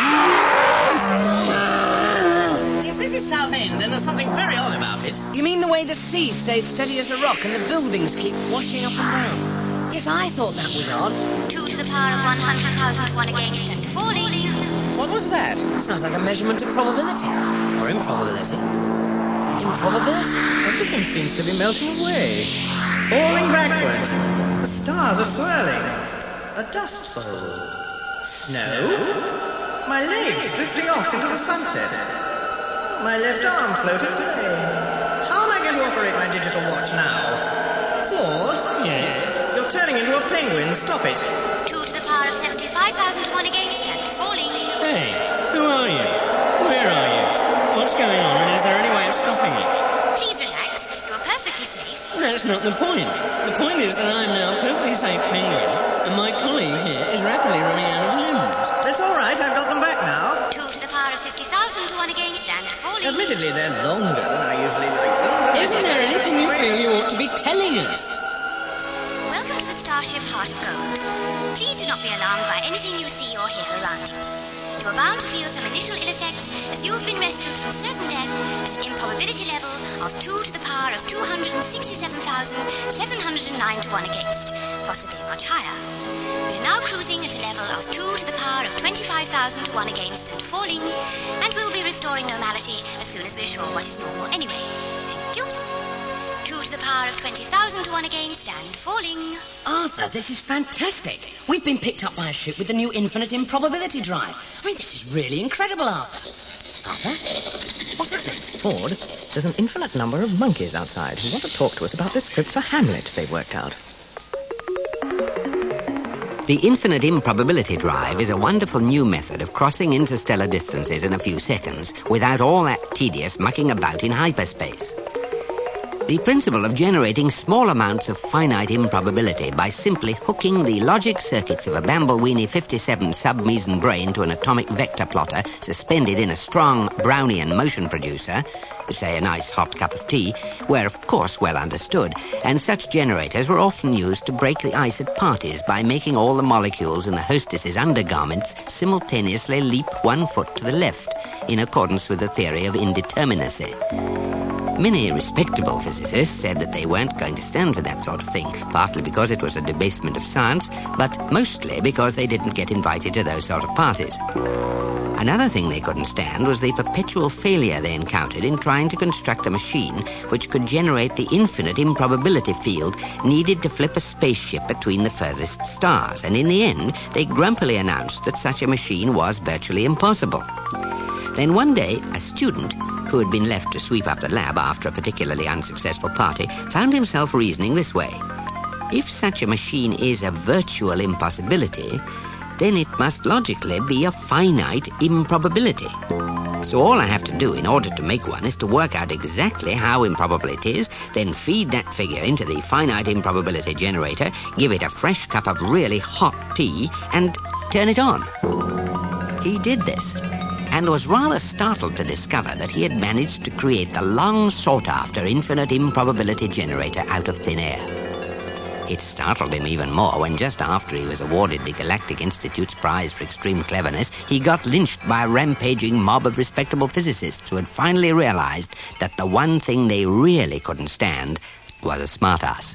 Speaker 3: If this is Southend, then there's something very odd about it.
Speaker 4: You mean the way the sea stays steady as a rock and the buildings keep washing up and down? Yes, I thought that was odd.
Speaker 7: Two to the power of one hundred thousand to one against and falling.
Speaker 3: What was that?
Speaker 4: Sounds like a measurement of probability. Or improbability. Improbability?
Speaker 3: Everything seems to be melting away. Falling backward. The stars are swirling. A dust bowl. Snow? My legs drifting off into the sunset. My left arm floated away. How am I going to operate my digital watch now? Ford? Yes? You're turning into a penguin. Stop it.
Speaker 7: Two to the power of seventy-five thousand to one against and falling.
Speaker 9: Hey, who are you? Where are you? What's going on, and is there any way of stopping it?
Speaker 7: Please relax. You're perfectly safe.
Speaker 9: That's not the point. The point is that I am now a perfectly safe penguin, and my colleague here is rapidly running out of limbs.
Speaker 3: That's all right. I've got them back now.
Speaker 7: Two to the power of fifty thousand to one against and falling.
Speaker 3: Admittedly, they're longer than I usually like them. But
Speaker 9: Isn't there anything you feel you ought to be telling us?
Speaker 7: Welcome to the Starship Heart of Gold. Please do not be alarmed by anything you see or hear around you. You are bound to feel some initial ill effects as you have been rescued from certain death at an improbability level of two to the power of two hundred sixty-seven thousand seven hundred nine to one against, possibly much higher. We are now cruising at a level of two to the power of twenty-five thousand to one against and falling, and will be restoring normality as soon as we're sure what is normal anyway. Thank you. two to the power of twenty thousand to one against and falling.
Speaker 4: Arthur, this is fantastic. We've been picked up by a ship with the new infinite improbability drive. I mean, this is really incredible, Arthur. Arthur? What's happening?
Speaker 3: Ford, there's an infinite number of monkeys outside who want to talk to us about this script for Hamlet they've worked out.
Speaker 1: The infinite improbability drive is a wonderful new method of crossing interstellar distances in a few seconds without all that tedious mucking about in hyperspace. The principle of generating small amounts of finite improbability by simply hooking the logic circuits of a Bamblewini fifty-seven sub-Meson brain to an atomic vector plotter suspended in a strong Brownian motion producer, say a nice hot cup of tea, were of course well understood, and such generators were often used to break the ice at parties by making all the molecules in the hostess's undergarments simultaneously leap one foot to the left, in accordance with the theory of indeterminacy. Many respectable physicists said that they weren't going to stand for that sort of thing, partly because it was a debasement of science, but mostly because they didn't get invited to those sort of parties. Another thing they couldn't stand was the perpetual failure they encountered in trying to construct a machine which could generate the infinite improbability field needed to flip a spaceship between the furthest stars, and in the end, they grumpily announced that such a machine was virtually impossible. Then one day, a student who had been left to sweep up the lab after a particularly unsuccessful party, found himself reasoning this way. If such a machine is a virtual impossibility, then it must logically be a finite improbability. So all I have to do in order to make one is to work out exactly how improbable it is, then feed that figure into the finite improbability generator, give it a fresh cup of really hot tea, and turn it on. He did this, and was rather startled to discover that he had managed to create the long-sought-after infinite improbability generator out of thin air. It startled him even more when just after he was awarded the Galactic Institute's prize for extreme cleverness, he got lynched by a rampaging mob of respectable physicists who had finally realized that the one thing they really couldn't stand was a smartass.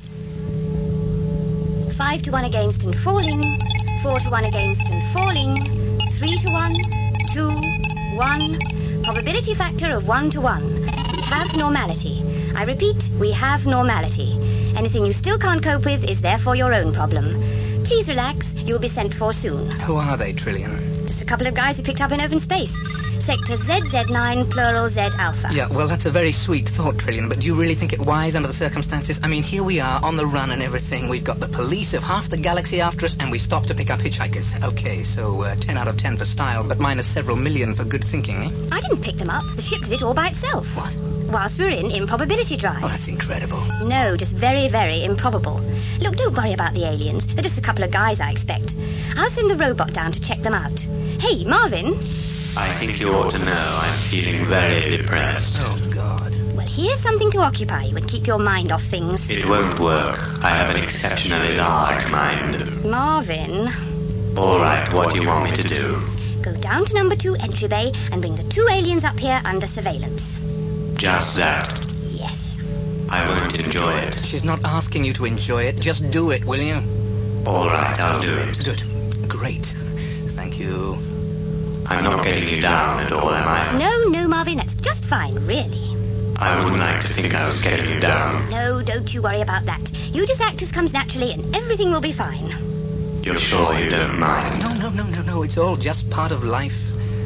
Speaker 7: Five to one against and falling. Four to one against and falling. Three to one. Two. One. Probability factor of one to one. We have normality. I repeat, we have normality. Anything you still can't cope with is therefore your own problem. Please relax. You'll be sent for soon.
Speaker 10: Who are they, Trillian?
Speaker 7: Just a couple of guys you picked up in open space. Sector Z Z nine, plural Z Alpha.
Speaker 10: Yeah, well, that's a very sweet thought, Trillian, but do you really think it wise under the circumstances? I mean, here we are, on the run and everything. We've got the police of half the galaxy after us, and we stop to pick up hitchhikers. Okay, so uh, ten out of ten for style, but minus several million for good thinking, eh?
Speaker 7: I didn't pick them up. The ship did it all by itself.
Speaker 10: What?
Speaker 7: Whilst we were in improbability drive.
Speaker 10: Oh, that's incredible.
Speaker 7: No, just very, very improbable. Look, don't worry about the aliens. They're just a couple of guys, I expect. I'll send the robot down to check them out. Hey, Marvin...
Speaker 11: I think you ought to know I'm feeling very depressed.
Speaker 10: Oh, God.
Speaker 7: Well, here's something to occupy you and keep your mind off things.
Speaker 11: It won't work. I have an exceptionally large mind.
Speaker 7: Marvin...
Speaker 11: All right, what do you want me to do?
Speaker 7: Go down to number two entry bay and bring the two aliens up here under surveillance.
Speaker 11: Just that?
Speaker 7: Yes.
Speaker 11: I won't enjoy it.
Speaker 10: She's not asking you to enjoy it. Just do it, will you?
Speaker 11: All right, I'll do it.
Speaker 10: Good. Great. Thank you.
Speaker 11: I'm not getting you down at all, am I?
Speaker 7: No, no, Marvin, that's just fine, really.
Speaker 11: I wouldn't like to think I was getting you down.
Speaker 7: No, don't you worry about that. You just act as comes naturally and everything will be fine.
Speaker 11: You're sure you don't mind?
Speaker 10: No, no, no, no, no. It's all just part of life.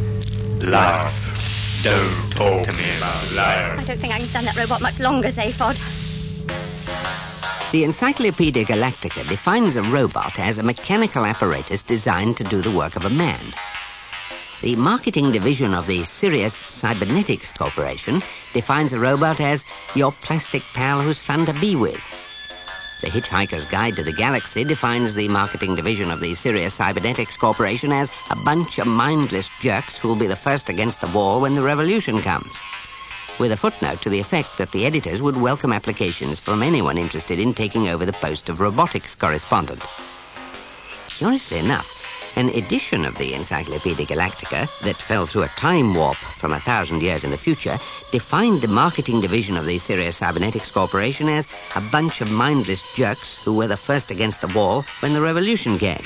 Speaker 11: Life. Don't talk to me about life.
Speaker 7: I don't think I can stand that robot much longer, Zaphod.
Speaker 1: The Encyclopedia Galactica defines a robot as a mechanical apparatus designed to do the work of a man. The marketing division of the Sirius Cybernetics Corporation defines a robot as your plastic pal who's fun to be with. The Hitchhiker's Guide to the Galaxy defines the marketing division of the Sirius Cybernetics Corporation as a bunch of mindless jerks who'll be the first against the wall when the revolution comes, with a footnote to the effect that the editors would welcome applications from anyone interested in taking over the post of robotics correspondent. Curiously enough, an edition of the Encyclopedia Galactica that fell through a time warp from a thousand years in the future defined the marketing division of the Sirius Cybernetics Corporation as a bunch of mindless jerks who were the first against the wall when the revolution came.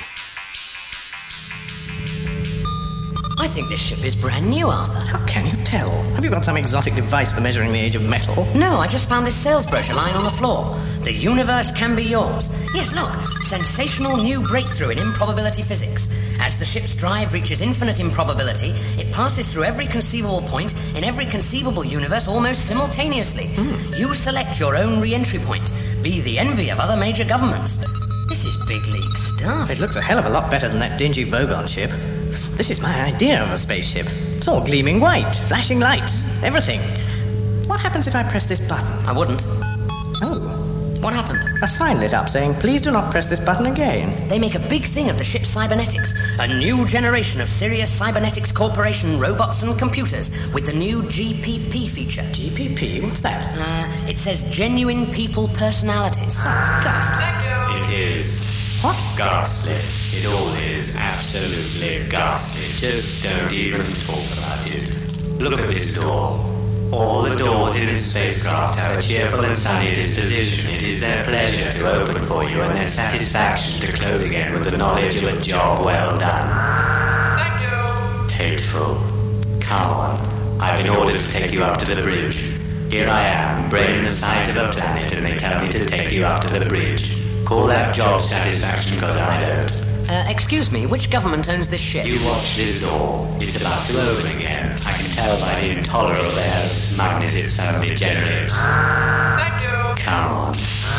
Speaker 8: I think this ship is brand new, Arthur.
Speaker 3: How can you tell? Have you got some exotic device for measuring the age of metal?
Speaker 8: No, I just found this sales brochure lying on the floor. The universe can be yours. Yes, look. Sensational new breakthrough in improbability physics. As the ship's drive reaches infinite improbability, it passes through every conceivable point in every conceivable universe almost simultaneously. Mm. You select your own re-entry point. Be the envy of other major governments. This is big league stuff.
Speaker 3: It looks a hell of a lot better than that dingy Vogon ship. This is my idea of a spaceship. It's all gleaming white, flashing lights, everything. What happens if I press this button?
Speaker 8: I wouldn't.
Speaker 3: Oh.
Speaker 8: What happened?
Speaker 3: A sign lit up saying, please do not press this button again.
Speaker 8: They make a big thing of the ship's cybernetics. A new generation of Sirius Cybernetics Corporation robots and computers with the new G P P feature.
Speaker 3: G P P? What's that?
Speaker 8: Uh, it says Genuine People Personalities.
Speaker 3: Sounds ghastly.
Speaker 11: It is.
Speaker 3: What?
Speaker 11: Ghastly. It all is absolutely ghastly. Just don't even talk about it. Look at this door. All the doors in this spacecraft have a cheerful and sunny disposition. It is their pleasure to open for you and their satisfaction to close again with the knowledge of a job well done.
Speaker 6: Thank you.
Speaker 11: Hateful. Come on. I've been ordered to take you up to the bridge. Here I am, brain the size of a planet, and they tell me to take you up to the bridge. Call that job satisfaction, because I don't.
Speaker 8: Uh, excuse me, which government owns this ship?
Speaker 11: You watch this door. It's about to open again. I can tell by the intolerable air of smugness it suddenly generates.
Speaker 6: Thank you.
Speaker 11: Come on.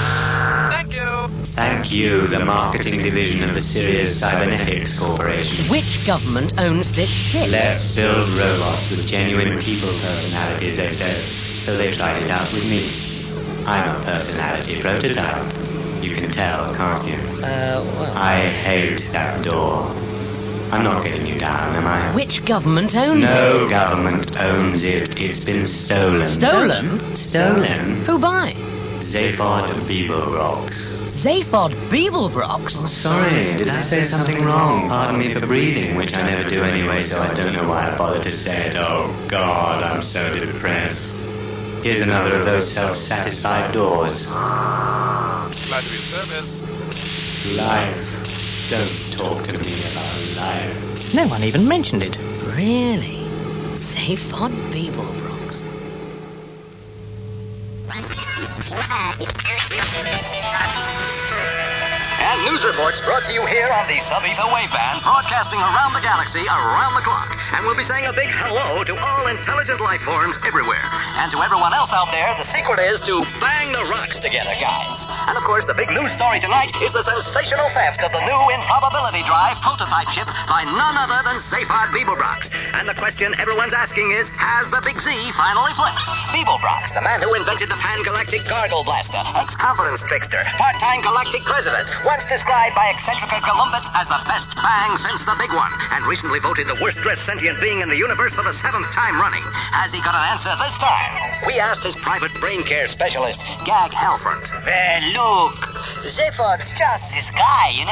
Speaker 6: Thank you.
Speaker 11: Thank you, the marketing division of the Sirius Cybernetics Corporation.
Speaker 8: Which government owns this ship?
Speaker 11: Let's build robots with genuine people personalities, they said. So they tried it out with me. I'm a personality prototype. You can tell, can't you?
Speaker 8: Uh, well...
Speaker 11: I hate that door. I'm not getting you down, am I?
Speaker 8: Which government owns
Speaker 11: no
Speaker 8: it?
Speaker 11: No government owns it. It's been stolen.
Speaker 8: Stolen?
Speaker 11: Stolen?
Speaker 8: Who by?
Speaker 11: Zaphod Beeblebrox.
Speaker 8: Zaphod Beeblebrox?
Speaker 11: Oh, sorry, did I say something wrong? Pardon me for breathing, which I never do anyway, so I don't know why I bothered to say it. Oh, God, I'm so depressed. Here's another of those self-satisfied doors.
Speaker 6: Glad to be of service.
Speaker 11: Life. Don't talk to me about life.
Speaker 3: No one even mentioned it.
Speaker 8: Really? Zaphod Beeblebrox.
Speaker 12: And news reports brought to you here on the Sub-Ether Waveband, broadcasting around the galaxy, around the clock. And we'll be saying a big hello to all intelligent life forms everywhere. And to everyone else out there, the secret is to bang the rocks together, guys. And of course, the big news story tonight is the sensational theft of the new Improbability Drive prototype ship by none other than Zaphod Beeblebrox. And the question everyone's asking is, has the Big Z finally flipped? Beeblebrox, the man who invented the Pan-Galactic Gargle Blaster, ex-confidence trickster, part-time galactic president, once described by Eccentrica Galumpets as the best bang since the big one, and recently voted the worst-dressed sentient being in the universe for the seventh time running. Has he got an answer this time? We asked his private brain care specialist, Gag Halfront.
Speaker 13: Well, look, Zaphod's just this guy, you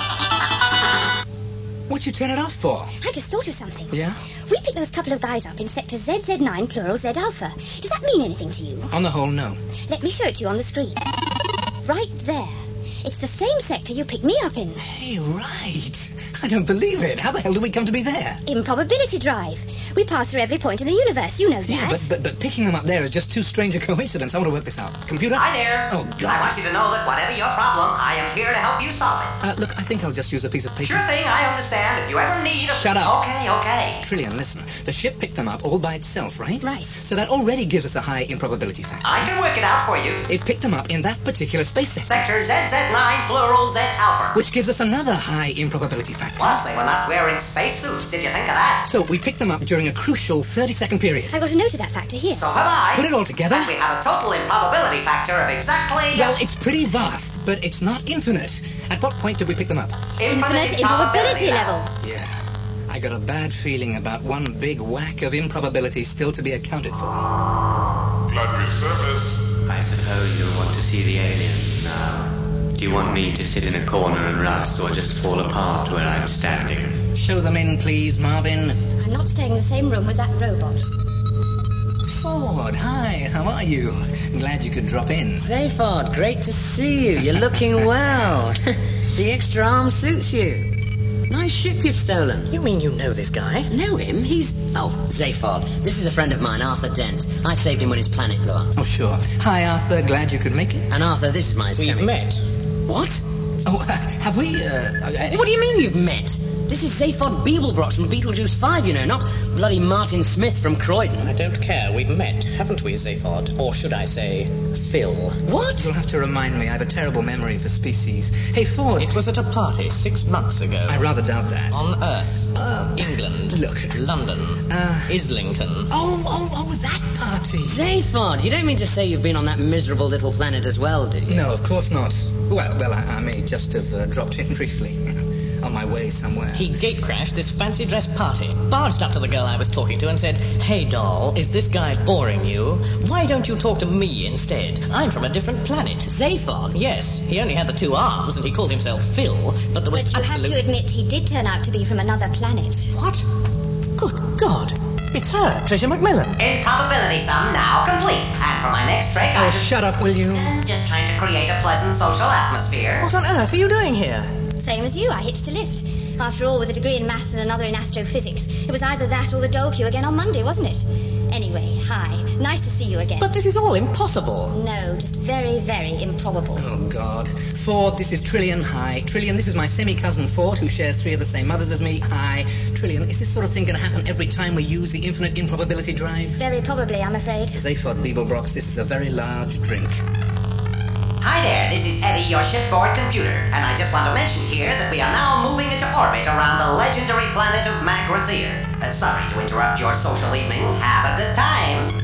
Speaker 13: know?
Speaker 10: What'd you turn it off for?
Speaker 7: I just thought of something.
Speaker 10: Yeah?
Speaker 7: We picked those couple of guys up in sector Z Z nine, plural Z Alpha. Does that mean anything to you?
Speaker 10: On the whole, no.
Speaker 7: Let me show it to you on the screen. Right there. It's the same sector you picked me up in.
Speaker 10: Hey, right. I don't believe it. How the hell did we come to be there?
Speaker 7: Improbability Drive. We pass through every point in the universe, you know that.
Speaker 10: Yeah, but, but, but picking them up there is just too strange a coincidence. I want to work this out. Computer?
Speaker 2: Hi there.
Speaker 10: Oh, God.
Speaker 2: I want you to know that whatever your problem, I am here to help you solve it.
Speaker 10: Uh, look, I think I'll just use a piece of paper.
Speaker 2: Sure thing, I understand. If you ever need a...
Speaker 10: Shut up.
Speaker 2: Okay, okay.
Speaker 10: Trillian, listen. The ship picked them up all by itself, right?
Speaker 7: Right.
Speaker 10: So that already gives us a high improbability factor.
Speaker 2: I can work it out for you.
Speaker 10: It picked them up in that particular space sector.
Speaker 2: Sector Z Z nine, plural Z Alpha.
Speaker 10: Which gives us another high improbability factor.
Speaker 2: Plus, they were not wearing spacesuits. Did you think of that?
Speaker 10: So we picked them up during a crucial thirty-second period.
Speaker 7: I got a note of that factor here.
Speaker 2: So have I.
Speaker 10: Put it all together.
Speaker 2: And we have a total improbability factor of exactly...
Speaker 10: Well, it's pretty vast, but it's not infinite. At what point did we pick them up?
Speaker 7: Infinite improbability level.
Speaker 10: Yeah. I got a bad feeling about one big whack of improbability still to be accounted for.
Speaker 11: Glad service. I suppose you want to see the aliens now. Do you want me to sit in a corner and rust or just fall apart where I'm standing?
Speaker 10: Show them in, please, Marvin.
Speaker 7: I'm not staying in the same room with that robot.
Speaker 10: Ford, hi, how are you? Glad you could drop in.
Speaker 8: Zaphod, great to see you. You're looking well. The extra arm suits you. Nice ship you've stolen.
Speaker 3: You mean you know this guy?
Speaker 8: Know him? He's... Oh, Zaphod. This is a friend of mine, Arthur Dent. I saved him when his planet blew up.
Speaker 10: Oh, sure. Hi, Arthur. Glad you could make it.
Speaker 8: And Arthur, this is my
Speaker 3: We've
Speaker 8: semi...
Speaker 3: met.
Speaker 8: What?
Speaker 10: Oh, uh, have we, uh... uh
Speaker 8: what do you mean you've met? This is Zaphod Beeblebrox from Beetlejuice five, you know, not bloody Martin Smith from Croydon.
Speaker 3: I don't care. We've met, haven't we, Zaphod? Or should I say, Phil?
Speaker 8: What?
Speaker 10: You'll have to remind me. I have a terrible memory for species. Hey, Ford.
Speaker 3: It was at a party six months ago.
Speaker 10: I rather doubt that.
Speaker 3: On Earth.
Speaker 10: Oh.
Speaker 3: England.
Speaker 10: Look.
Speaker 3: London.
Speaker 10: Uh.
Speaker 3: Islington.
Speaker 10: Oh, oh, oh, that party.
Speaker 8: Zaphod, you don't mean to say you've been on that miserable little planet as well, do you?
Speaker 10: No, of course not. Well, well, I, I may just have uh, dropped in briefly. On my way somewhere.
Speaker 3: He gate-crashed this fancy-dress party, barged up to the girl I was talking to and said, "Hey, doll, is this guy boring you? Why don't you talk to me instead? I'm from a different planet."
Speaker 8: Zaphod?
Speaker 3: Yes, he only had the two arms and he called himself Phil, but there was
Speaker 7: But you
Speaker 3: absolute...
Speaker 7: have to admit he did turn out to be from another planet.
Speaker 3: What? Good God. It's her, Tricia Macmillan.
Speaker 2: Improbability sum now complete. And for my next trick,
Speaker 10: Oh,
Speaker 2: I just...
Speaker 10: shut up, will you?
Speaker 2: Just trying to create a pleasant social atmosphere.
Speaker 3: What on earth are you doing here?
Speaker 7: Same as you, I hitched a lift. After all, with a degree in maths and another in astrophysics, it was either that or the dole queue again on Monday, wasn't it? Anyway, hi. Nice to see you again.
Speaker 3: But this is all impossible.
Speaker 7: No, just very, very improbable.
Speaker 10: Oh, God. Ford, this is Trillian. Hi. Trillian, this is my semi-cousin Ford, who shares three of the same mothers as me. Hi. Trillian, is this sort of thing going to happen every time we use the infinite improbability drive?
Speaker 7: Very probably, I'm afraid.
Speaker 10: Zaphod Beeblebrox, this is a very large drink.
Speaker 2: Hi there, this is Eddie, your shipboard computer, and I just want to mention here that we are now moving into orbit around the legendary planet of Magrathea. Uh, sorry to interrupt your social evening. Have a good time.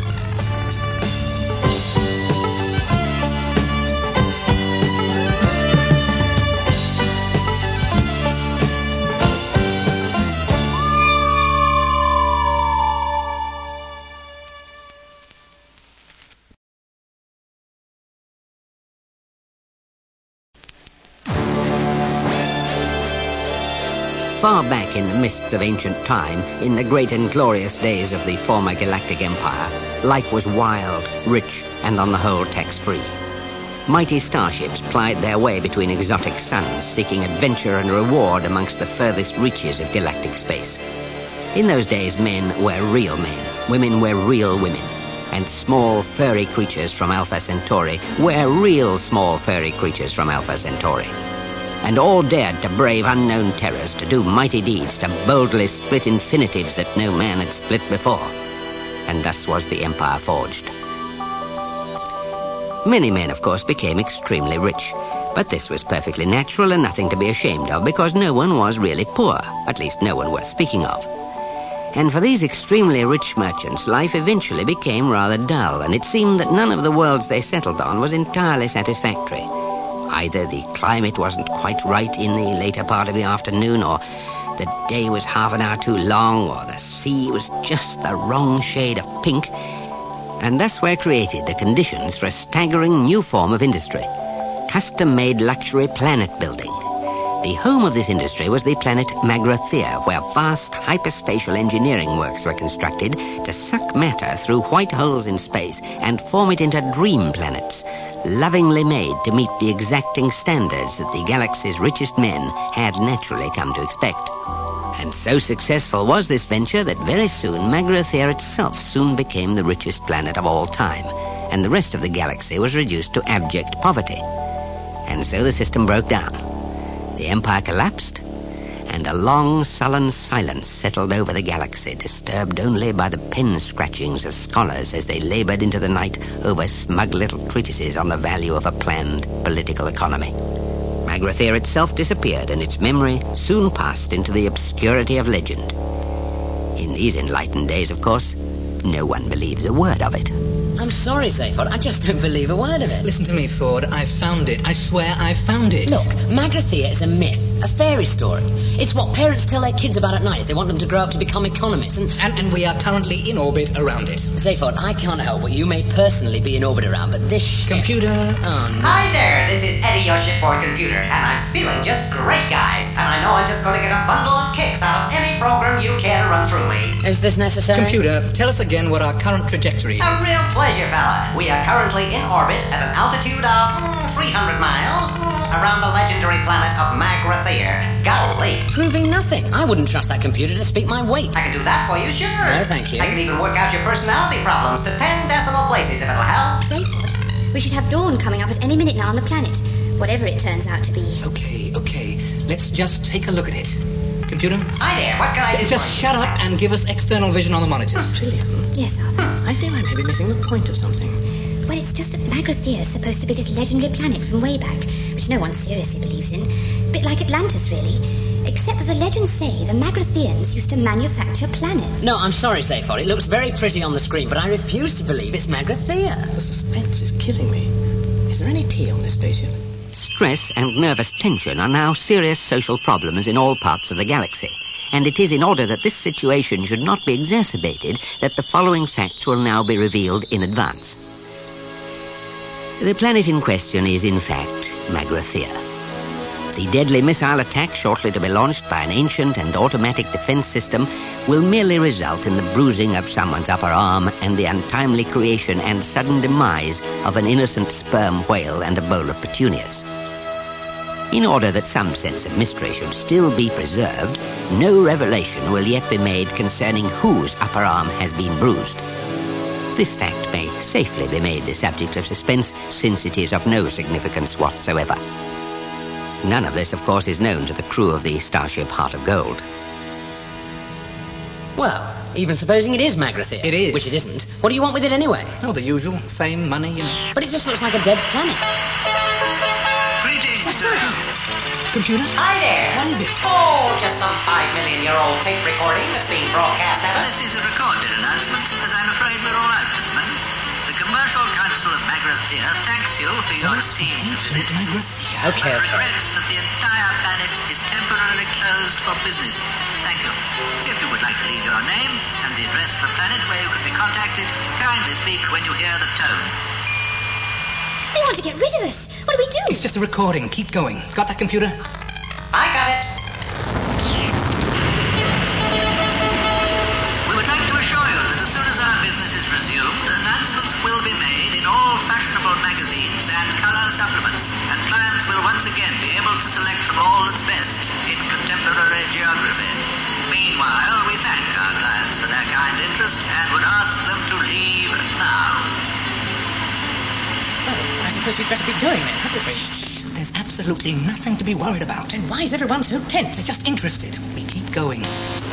Speaker 1: Far back in the mists of ancient time, in the great and glorious days of the former Galactic Empire, life was wild, rich, and on the whole tax-free. Mighty starships plied their way between exotic suns, seeking adventure and reward amongst the furthest reaches of galactic space. In those days, men were real men, women were real women, and small furry creatures from Alpha Centauri were real small furry creatures from Alpha Centauri. And all dared to brave unknown terrors, to do mighty deeds, to boldly split infinitives that no man had split before. And thus was the Empire forged. Many men, of course, became extremely rich, but this was perfectly natural and nothing to be ashamed of, because no one was really poor, at least no one worth speaking of. And for these extremely rich merchants, life eventually became rather dull, and it seemed that none of the worlds they settled on was entirely satisfactory. Either the climate wasn't quite right in the later part of the afternoon, or the day was half an hour too long, or the sea was just the wrong shade of pink. And thus were created the conditions for a staggering new form of industry, custom-made luxury planet building. The home of this industry was the planet Magrathea, where vast hyperspatial engineering works were constructed to suck matter through white holes in space and form it into dream planets, lovingly made to meet the exacting standards that the galaxy's richest men had naturally come to expect. And so successful was this venture that very soon Magrathea itself soon became the richest planet of all time, and the rest of the galaxy was reduced to abject poverty. And so the system broke down. The Empire collapsed, and a long, sullen silence settled over the galaxy, disturbed only by the pen-scratchings of scholars as they labored into the night over smug little treatises on the value of a planned political economy. Magrathea itself disappeared, and its memory soon passed into the obscurity of legend. In these enlightened days, of course, no one believes a word of it.
Speaker 8: I'm sorry, Zaphod, I just don't believe a word of it.
Speaker 10: Listen to me, Ford. I found it. I swear I found it.
Speaker 8: Look, Magrathea is a myth, a fairy story. It's what parents tell their kids about at night if they want them to grow up to become economists. And,
Speaker 10: and, and we are currently in orbit around it.
Speaker 8: Zaphod, I can't help what you may personally be in orbit around, but this ship...
Speaker 10: Computer.
Speaker 8: Oh, no.
Speaker 2: Hi there, this is Eddie, your shipboard computer, and I'm feeling just great, guys. And I know I'm just going to get a bundle of kicks out of any program you care to run through me.
Speaker 8: Is this necessary?
Speaker 10: Computer, tell us again what our current trajectory is.
Speaker 2: A real pleasure, fella. We are currently in orbit at an altitude of mm, three hundred miles mm, around the legendary planet of Magrathea. Golly.
Speaker 8: Proving nothing. I wouldn't trust that computer to speak my weight.
Speaker 2: I can do that for you, sure.
Speaker 8: No, thank you.
Speaker 2: I can even work out your personality problems to ten decimal places if it'll help.
Speaker 7: Zaphod, we should have dawn coming up at any minute now on the planet, whatever it turns out to be.
Speaker 10: Okay, okay. Let's just take a look at it. Computer?
Speaker 2: Hi there, what can I do?
Speaker 10: Just shut up and give us external vision on the monitors.
Speaker 3: Trillian?
Speaker 7: Yes, Arthur?
Speaker 3: I feel I may be missing the point of something.
Speaker 7: Well, it's just that Magrathea is supposed to be this legendary planet from way back, which no one seriously believes in. A bit like Atlantis, really. Except that the legends say the Magratheans used to manufacture planets.
Speaker 8: No, I'm sorry, Zaphod. It looks very pretty on the screen, but I refuse to believe it's Magrathea.
Speaker 3: The suspense is killing me. Is there any tea on this spaceship?
Speaker 1: Stress and nervous tension are now serious social problems in all parts of the galaxy, and it is in order that this situation should not be exacerbated that the following facts will now be revealed in advance. The planet in question is, in fact, Magrathea. The deadly missile attack shortly to be launched by an ancient and automatic defense system will merely result in the bruising of someone's upper arm and the untimely creation and sudden demise of an innocent sperm whale and a bowl of petunias. In order that some sense of mystery should still be preserved, no revelation will yet be made concerning whose upper arm has been bruised. This fact may safely be made the subject of suspense, since it is of no significance whatsoever. None of this, of course, is known to the crew of the starship Heart of Gold.
Speaker 8: Well, even supposing it is Magrathea.
Speaker 10: It is.
Speaker 8: Which it isn't. What do you want with it anyway?
Speaker 10: Oh, the usual. Fame, money, you know.
Speaker 8: But it just looks like a dead planet.
Speaker 2: Greetings,
Speaker 10: Computer?
Speaker 2: Hi there.
Speaker 10: What is it?
Speaker 2: Oh, just some five million year old tape recording that's being broadcast at us.
Speaker 14: This is a recorded announcement, as I'm afraid we're all out at the moment. The Commercial Council of Magrathea thanks you for your esteemed visit.
Speaker 10: Magrathea.
Speaker 8: Okay,
Speaker 14: but
Speaker 8: okay.
Speaker 14: regrets that the entire planet is temporarily closed for business. Thank you. If you would like to leave your name and the address of the planet where you can be contacted, kindly speak when you hear the tone.
Speaker 7: They want to get rid of us. What do we do?
Speaker 10: It's just a recording. Keep going. Got that, computer?
Speaker 2: I got it.
Speaker 14: We would like to assure you that as soon as our business is resumed, announcements will be made in all fashionable magazines and color supplements, and clients will once again be able to select from all that's best in contemporary geography. Meanwhile, we thank our and interest and would ask them to leave now.
Speaker 3: Oh, I suppose we'd better be going then, hadn't we?
Speaker 10: Shh, there's absolutely nothing to be worried about.
Speaker 3: Then why is everyone so tense?
Speaker 10: They're just interested. We keep going.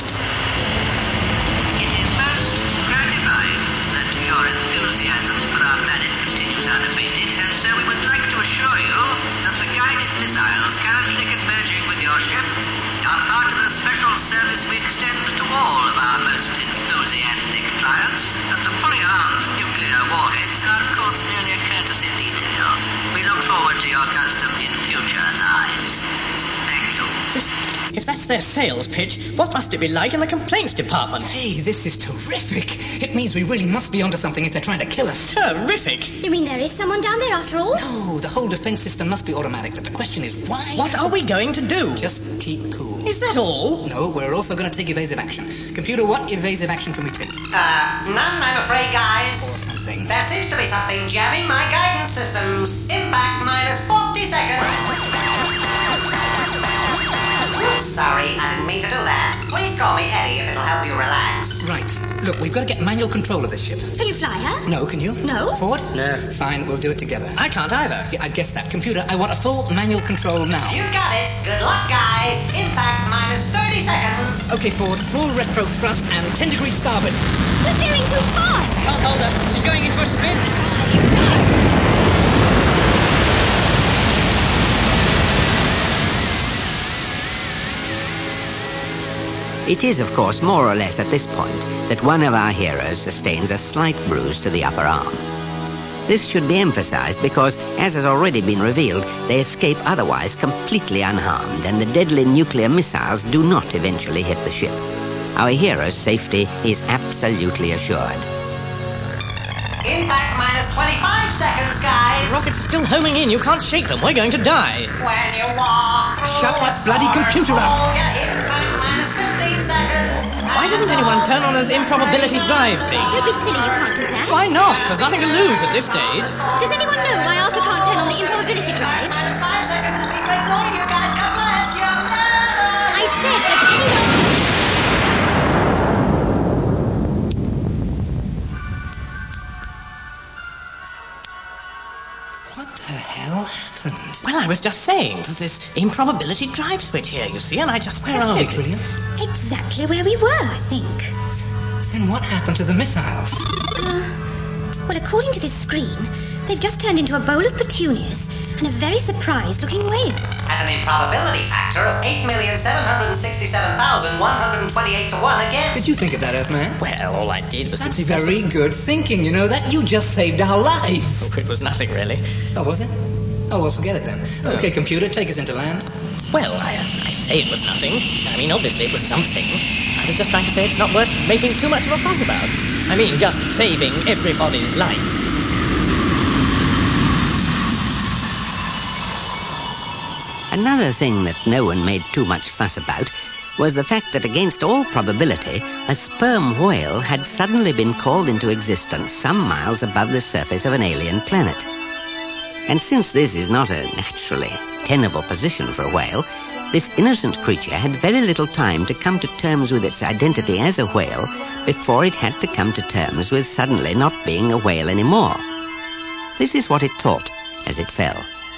Speaker 14: It is most gratifying that your enthusiasm for our planet continues unabated, and so we would like to assure you that the guided missiles currently converging with your ship are part of the special service we extend to all of our most enthusiastic clients, that the fully armed nuclear warheads are, of course, merely a courtesy detail. We look forward to your custom in future lives. Thank you.
Speaker 3: This, if that's their sales pitch, what must it be like in the complaints department?
Speaker 10: Hey, this is terrific. It means we really must be onto something if they're trying to kill us.
Speaker 3: Terrific.
Speaker 7: You mean there is someone down there after all?
Speaker 10: No, the whole defense system must be automatic, but the question is why?
Speaker 3: What are we going to do?
Speaker 10: Just keep cool.
Speaker 3: Is that all?
Speaker 10: No, we're also going to take evasive action. Computer, what evasive action can we take?
Speaker 2: Uh, none, I'm afraid, guys.
Speaker 10: Or something.
Speaker 2: There seems to be something jamming my guidance systems. Impact minus forty seconds. Oops, sorry, I didn't mean to do that. Please call me Eddie if it'll help you relax.
Speaker 10: Right. Look, we've got to get manual control of this ship.
Speaker 7: Can you fly her?
Speaker 10: No, can you?
Speaker 7: No.
Speaker 10: Ford?
Speaker 8: No.
Speaker 10: Fine, we'll do it together.
Speaker 3: I can't either.
Speaker 10: Yeah, I guess that. Computer, I want a full manual control now.
Speaker 2: You got it. Good luck, guys. Impact minus thirty seconds.
Speaker 10: Okay, Ford, full retro thrust and ten degrees starboard.
Speaker 7: We're veering too fast.
Speaker 4: Can't hold her. She's going into a spin.
Speaker 1: It is, of course, more or less at this point that one of our heroes sustains a slight bruise to the upper arm. This should be emphasized because, as has already been revealed, they escape otherwise completely unharmed, and the deadly nuclear missiles do not eventually hit the ship. Our hero's safety is absolutely assured.
Speaker 2: Impact minus twenty-five seconds, guys.
Speaker 3: The rockets are still homing in. You can't shake them. We're going to die.
Speaker 2: When you walk through
Speaker 10: Shut that bloody computer up.
Speaker 2: Impact minus fifteen seconds.
Speaker 3: Why doesn't anyone turn on this improbability drive thing?
Speaker 7: Don't be silly, you can't do that.
Speaker 3: Why not? There's nothing to lose at this stage.
Speaker 7: Does anyone know why Arthur can't turn on the improbability drive?
Speaker 2: Minus five seconds has been great morning, you guys. God bless you.
Speaker 7: I said, does anyone...
Speaker 10: What the hell happened?
Speaker 3: Well, I was just saying, there's this improbability drive switch here, you see, and I just
Speaker 10: Where
Speaker 3: pressed
Speaker 10: are we,
Speaker 3: it.
Speaker 10: Trillian?
Speaker 7: Exactly where we were, I think.
Speaker 10: Then what happened to the missiles?
Speaker 7: Uh, well, according to this screen, they've just turned into a bowl of petunias and a very surprised-looking whale.
Speaker 2: At an improbability factor of eight million seven hundred sixty-seven thousand one hundred twenty-eight to one again.
Speaker 10: Did you think of that, Earthman?
Speaker 3: Well, all I did was...
Speaker 10: That's
Speaker 3: simply press
Speaker 10: very
Speaker 3: the-
Speaker 10: good thinking, you know that? You just saved our lives.
Speaker 3: Oh, it was nothing, really.
Speaker 10: Oh, was it? Oh, well, forget it then. Okay, computer, take us into land.
Speaker 3: Well, I, I say it was nothing. I mean, obviously it was something. I was just trying to say it's not worth making too much of a fuss about. I mean, just saving everybody's life.
Speaker 1: Another thing that no one made too much fuss about was the fact that against all probability, a sperm whale had suddenly been called into existence some miles above the surface of an alien planet. And since this is not a naturally tenable position for a whale, this innocent creature had very little time to come to terms with its identity as a whale before it had to come to terms with suddenly not being a whale anymore. This is what it thought as it fell.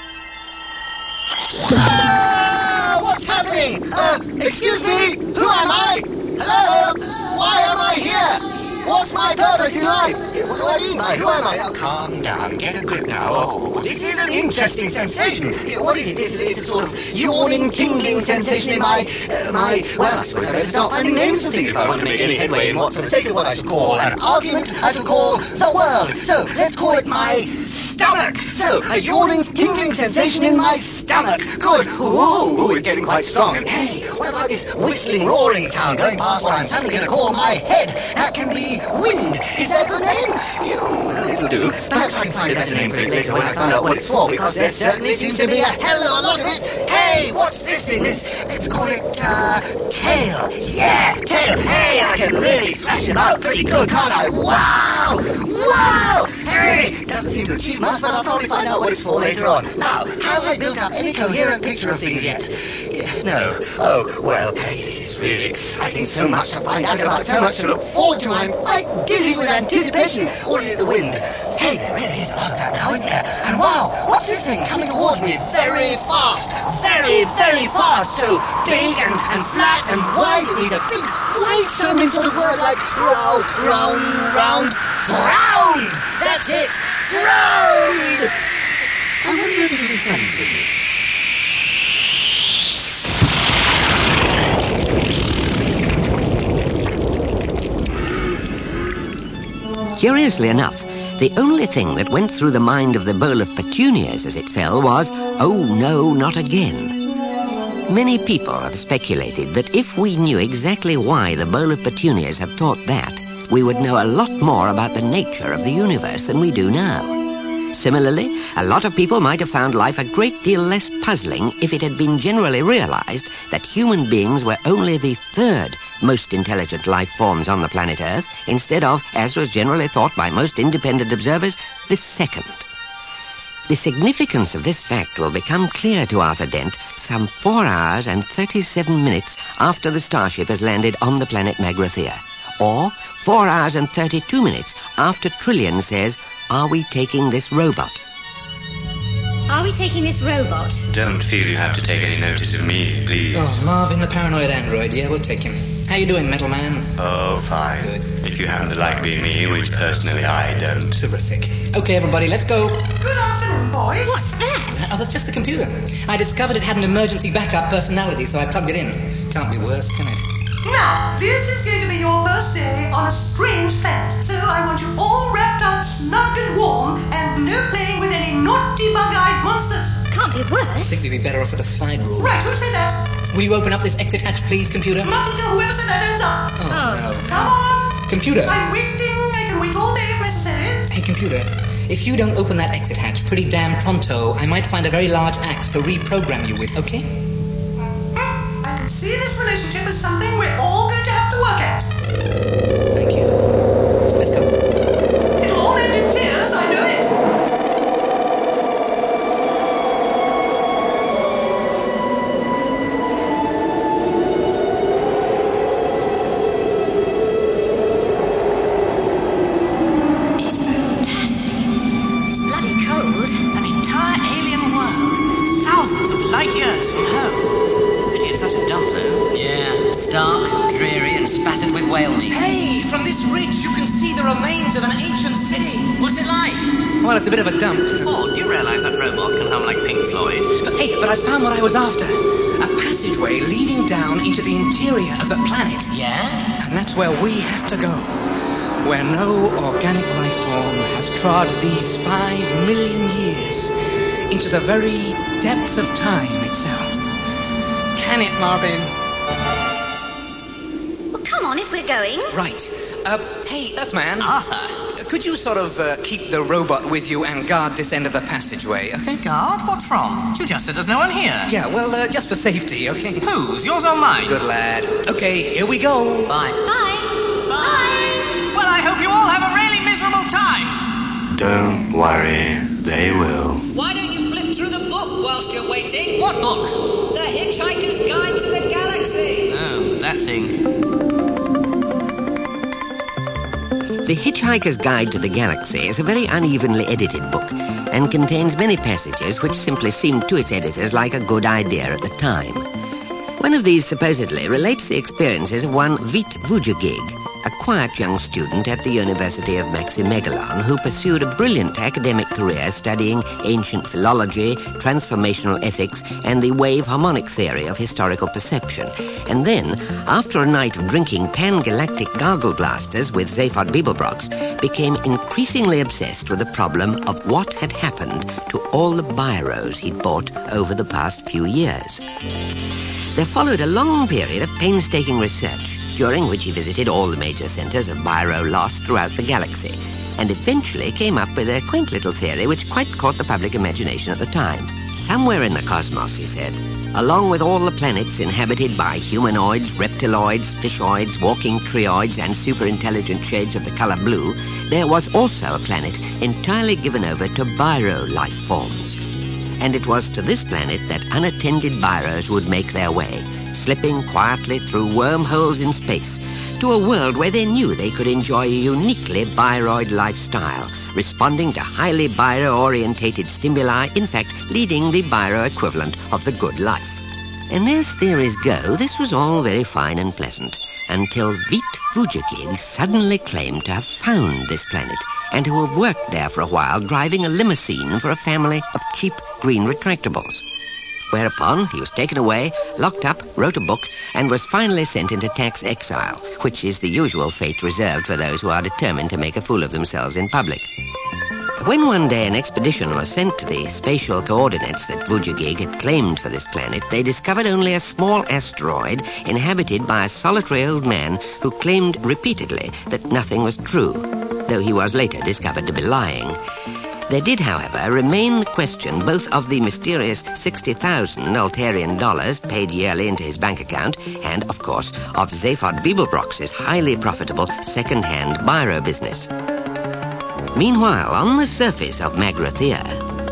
Speaker 15: Ah, what's happening? Uh, excuse me? Who am I? Hello? Why am I here? What's my purpose in life? What do I mean by who am I? Now, calm down. Get a grip now. Oh, this is an interesting sensation. What is it? It's, it's a sort of yawning, tingling sensation in my... Uh, my... Well, I suppose I better start finding names for things if I want to make any headway in what, for the sake of what I should call an argument, I shall call the world. So, let's call it my... stomach! So, a yawning, tingling sensation in my stomach. Good. Ooh, ooh, it's getting quite strong. And hey, what about this whistling, roaring sound going past what I'm suddenly going to call my head? That can be wind. Is that a good name? Yeah, well, it'll do. Perhaps I can find a better name for it later when I find out what it's for, because there certainly seems to be a hell of a lot of it. Hey, what's this thing? This, let's call it, uh, tail. Yeah, tail. Hey, I can really thrash him out pretty good, can't I? Wow! Wow! Hey, doesn't seem to achieve much, but I'll probably find out what it's for later on. Now, have I built up any coherent picture of things yet? Yeah. No. Oh, well, hey, this is really exciting. So much to find out about, so much to look forward to. I'm quite dizzy with anticipation. Or is it the wind? Hey, there really is a lot of that now, isn't there? And wow, what's this thing coming towards me very fast? Very, very fast. So big and, and flat and wide. It needs a big, wide-sounding sort of word like round, round, round, ground. That's it. Ground. I wonder if it'll be friends with me.
Speaker 1: Curiously enough, the only thing that went through the mind of the bowl of petunias as it fell was, oh no, not again. Many people have speculated that if we knew exactly why the bowl of petunias had thought that, we would know a lot more about the nature of the universe than we do now. Similarly, a lot of people might have found life a great deal less puzzling if it had been generally realized that human beings were only the third most intelligent life forms on the planet Earth, instead of, as was generally thought by most independent observers, the second. The significance of this fact will become clear to Arthur Dent some four hours and thirty-seven minutes after the starship has landed on the planet Magrathea, or four hours and thirty-two minutes after Trillian says, "Are we taking this robot?"
Speaker 7: Are we taking this robot?
Speaker 11: Don't feel you have to take any notice of me, please.
Speaker 10: Oh, Marvin, the paranoid android. Yeah, we'll take him. How you doing, Metal Man?
Speaker 11: Oh, fine. Good. If you happen to like being me, which personally I don't.
Speaker 10: Terrific. Okay, everybody, let's go.
Speaker 6: Good afternoon, boys.
Speaker 7: What's that?
Speaker 10: Oh, that's just the computer. I discovered it had an emergency backup personality, so I plugged it in. Can't be worse, can it?
Speaker 6: Now, this is going to be your first day on a strange planet, so I want you all wrapped up snug and warm, and no playing with any naughty bug-eyed monsters.
Speaker 7: Can't be worse.
Speaker 10: I think we'd be better off with a slide rule.
Speaker 6: Right, who said that?
Speaker 10: Will you open up this exit hatch, please, computer?
Speaker 6: Not until whoever said that ends up.
Speaker 10: Oh, oh. no.
Speaker 6: Come on.
Speaker 10: Computer.
Speaker 6: I'm waiting. I can wait all day if necessary.
Speaker 10: Hey, computer. If you don't open that exit hatch pretty damn pronto, I might find a very large axe to reprogram you with, okay?
Speaker 6: I can see this relationship as something we're all going to have to work at.
Speaker 10: Thank you. Let's go.
Speaker 6: It'll all end in tears, I know it.
Speaker 4: It's fantastic.
Speaker 7: It's bloody cold.
Speaker 4: An entire alien world, thousands of light years from home. Pity it's such a dump, though.
Speaker 8: Yeah, stark, dreary, and spattered with whale meat.
Speaker 10: Hey, from this ridge you can see the remains of an ancient city.
Speaker 8: What's it like?
Speaker 10: Well, it's a bit of a dump.
Speaker 3: Ford, do you realize that robot can hum like Pink Floyd?
Speaker 10: But hey, but I found what I was after. A passageway leading down into the interior of the planet.
Speaker 8: Yeah?
Speaker 10: And that's where we have to go. Where no organic life form has trod these five million years into the very depths of time itself. Can it, Marvin?
Speaker 7: Well, come on if we're going.
Speaker 10: Right. Uh, hey, Earthman.
Speaker 3: Arthur.
Speaker 10: Could you sort of uh, keep the robot with you and guard this end of the passageway, okay?
Speaker 3: Guard? What from? You just said there's no one here.
Speaker 10: Yeah, well, uh, just for safety, okay?
Speaker 3: Whose? Yours or mine?
Speaker 10: Good lad. Okay, here we go.
Speaker 8: Bye.
Speaker 7: Bye.
Speaker 3: Bye. Well, I hope you all have a really miserable time.
Speaker 11: Don't worry, they will.
Speaker 4: Why don't you flip through the book whilst you're waiting?
Speaker 3: What book?
Speaker 4: The Hitchhiker's Guide to the Galaxy.
Speaker 3: Oh, that thing.
Speaker 1: The Hitchhiker's Guide to the Galaxy is a very unevenly edited book and contains many passages which simply seemed to its editors like a good idea at the time. One of these supposedly relates the experiences of one Vit Vujagig, a quiet young student at the University of Maximegalon who pursued a brilliant academic career studying ancient philology, transformational ethics, and the wave harmonic theory of historical perception. And then, after a night of drinking pan-galactic gargle blasters with Zaphod Beeblebrox, became increasingly obsessed with the problem of what had happened to all the biros he'd bought over the past few years. There followed a long period of painstaking research, during which he visited all the major centers of biro loss throughout the galaxy, and eventually came up with a quaint little theory which quite caught the public imagination at the time. Somewhere in the cosmos, he said, along with all the planets inhabited by humanoids, reptiloids, fishoids, walking trioids, and superintelligent shades of the color blue, there was also a planet entirely given over to biro life forms. and it was to this planet that unattended biros would make their way, slipping quietly through wormholes in space to a world where they knew they could enjoy a uniquely biroid lifestyle, responding to highly biro-orientated stimuli, in fact, leading the biro equivalent of the good life. And as theories go, this was all very fine and pleasant, until Vit Vujagig suddenly claimed to have found this planet and to have worked there for a while driving a limousine for a family of cheap green retractables. Whereupon he was taken away, locked up, wrote a book, and was finally sent into tax exile, which is the usual fate reserved for those who are determined to make a fool of themselves in public. When one day an expedition was sent to the spatial coordinates that Vujagig had claimed for this planet, they discovered only a small asteroid inhabited by a solitary old man who claimed repeatedly that nothing was true, though he was later discovered to be lying. There did, however, remain the question both of the mysterious sixty thousand Altarian dollars paid yearly into his bank account and, of course, of Zaphod Beeblebrox's highly profitable second-hand biro business. Meanwhile, on the surface of Magrathea...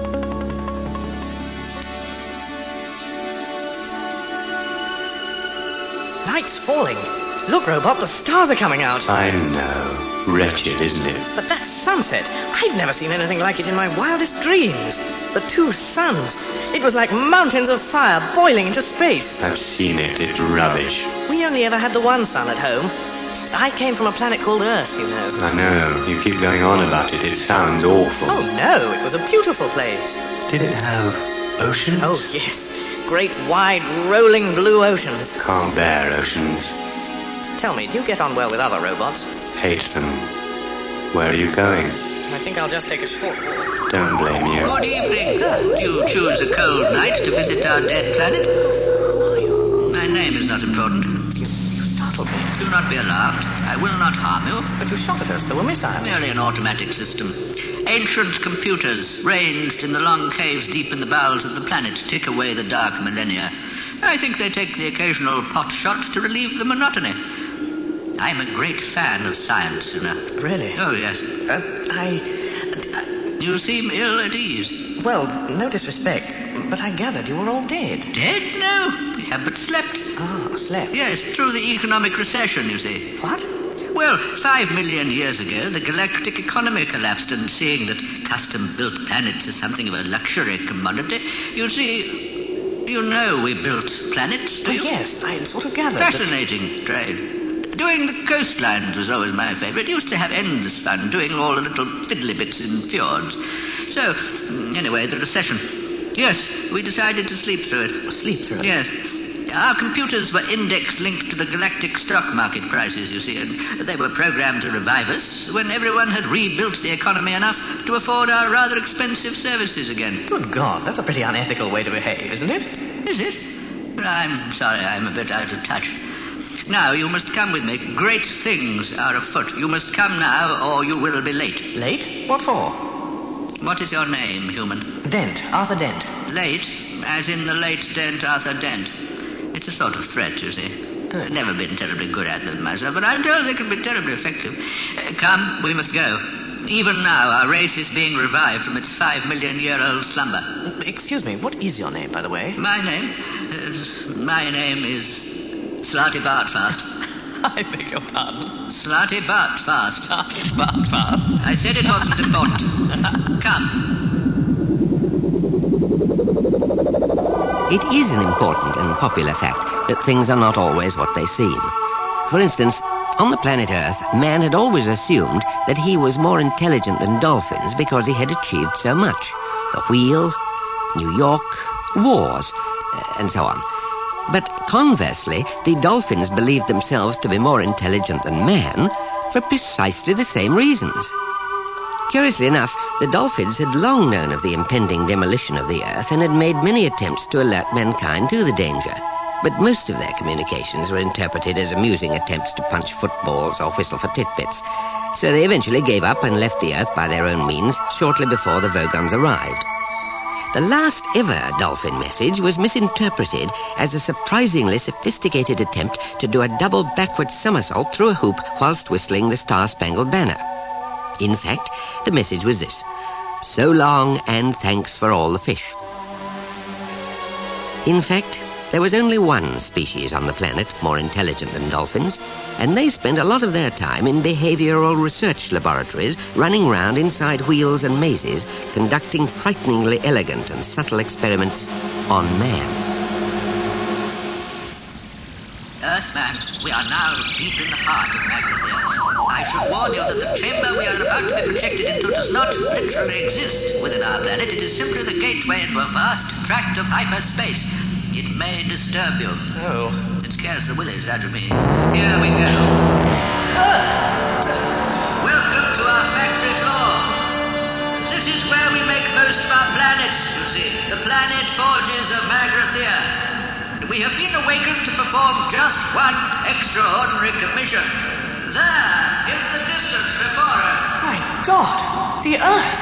Speaker 3: Light's falling. Look, Robot, the stars are coming out.
Speaker 11: I know. Wretched, isn't it?
Speaker 3: But that sunset, I've never seen anything like it in my wildest dreams. The two suns. It was like mountains of fire boiling into space.
Speaker 11: I've seen it. It's rubbish.
Speaker 3: We only ever had the one sun at home. I came from a planet called Earth, you know.
Speaker 11: I know. You keep going on about it. It sounds awful.
Speaker 3: Oh, no. It was a beautiful place.
Speaker 11: Did it have oceans?
Speaker 3: Oh, yes. Great, wide, rolling blue oceans.
Speaker 11: Can't bear oceans.
Speaker 3: Tell me, do you get on well with other robots?
Speaker 11: Hate them. Where are you going?
Speaker 3: I think I'll just take a short walk.
Speaker 11: Don't blame you.
Speaker 14: Good evening. Do you choose a cold night to visit our dead planet?
Speaker 3: Who are you?
Speaker 14: My name is not important.
Speaker 3: You, you startled me.
Speaker 14: Do not be alarmed. I will not harm you.
Speaker 3: But you shot at us. There were missiles.
Speaker 14: Merely an automatic system. Ancient computers, ranged in the long caves deep in the bowels of the planet, tick away the dark millennia. I think they take the occasional pot shot to relieve the monotony. I'm a great fan of science, you know.
Speaker 3: Really?
Speaker 14: Oh, yes.
Speaker 3: Uh, I, I...
Speaker 14: You seem ill at ease.
Speaker 3: Well, no disrespect, but I gathered you were all dead.
Speaker 14: Dead? No. We have but slept.
Speaker 3: Ah, slept?
Speaker 14: Yes, through the economic recession, you see.
Speaker 3: What?
Speaker 14: Well, five million years ago, the galactic economy collapsed, and seeing that custom-built planets is something of a luxury commodity, you see, you know we built planets, do
Speaker 3: oh,
Speaker 14: you?
Speaker 3: Yes, I sort of gathered.
Speaker 14: Fascinating that... trade. Doing the coastlines was always my favourite. Used to have endless fun doing all the little fiddly bits in fjords. So, anyway, the recession. Yes, we decided to sleep through it.
Speaker 3: Sleep through it?
Speaker 14: Yes. Our computers were index-linked to the galactic stock market prices, you see, and they were programmed to revive us when everyone had rebuilt the economy enough to afford our rather expensive services again.
Speaker 3: Good God, that's a pretty unethical way to behave, isn't it?
Speaker 14: Is it? I'm sorry, I'm a bit out of touch. Now, you must come with me. Great things are afoot. You must come now, or you will be late.
Speaker 3: Late? What for?
Speaker 14: What is your name, human?
Speaker 3: Dent. Arthur Dent.
Speaker 14: Late? As in the late Dent, Arthur Dent. It's a sort of threat, you see. I've never been terribly good at them myself, but I'm told they can be terribly effective. Uh, come, we must go. Even now, our race is being revived from its five-million-year-old slumber.
Speaker 3: Excuse me, what is your name, by the way?
Speaker 14: My name? Uh, my name is... Slarty Bartfast.
Speaker 3: I beg your pardon?
Speaker 14: Slarty Bartfast.
Speaker 3: Slarty Bartfast?
Speaker 14: I said it wasn't important. Come.
Speaker 1: It is an important and popular fact that things are not always what they seem. For instance, on the planet Earth, man had always assumed that he was more intelligent than dolphins because he had achieved so much. The wheel, New York, wars, and so on. But conversely, the dolphins believed themselves to be more intelligent than man for precisely the same reasons. Curiously enough, the dolphins had long known of the impending demolition of the Earth and had made many attempts to alert mankind to the danger. But most of their communications were interpreted as amusing attempts to punch footballs or whistle for titbits. So they eventually gave up and left the Earth by their own means shortly before the Vogons arrived. The last ever dolphin message was misinterpreted as a surprisingly sophisticated attempt to do a double backward somersault through a hoop whilst whistling the Star-Spangled Banner. In fact, the message was this: "So long and thanks for all the fish." In fact, there was only one species on the planet more intelligent than dolphins, and they spent a lot of their time in behavioral research laboratories, running round inside wheels and mazes, conducting frighteningly elegant and subtle experiments on man.
Speaker 14: Earthman, we are now deep in the heart of Magrathea. I should warn you that the chamber we are about to be projected into does not literally exist within our planet. It is simply the gateway into a vast tract of hyperspace. It may disturb you.
Speaker 3: Oh.
Speaker 14: It scares the willies out of me. Here we go. Welcome to our factory floor. This is where we make most of our planets, you see. The planet forges of Magrathea. We have been awakened to perform just one extraordinary commission. There, in the distance before us.
Speaker 3: My God, the Earth!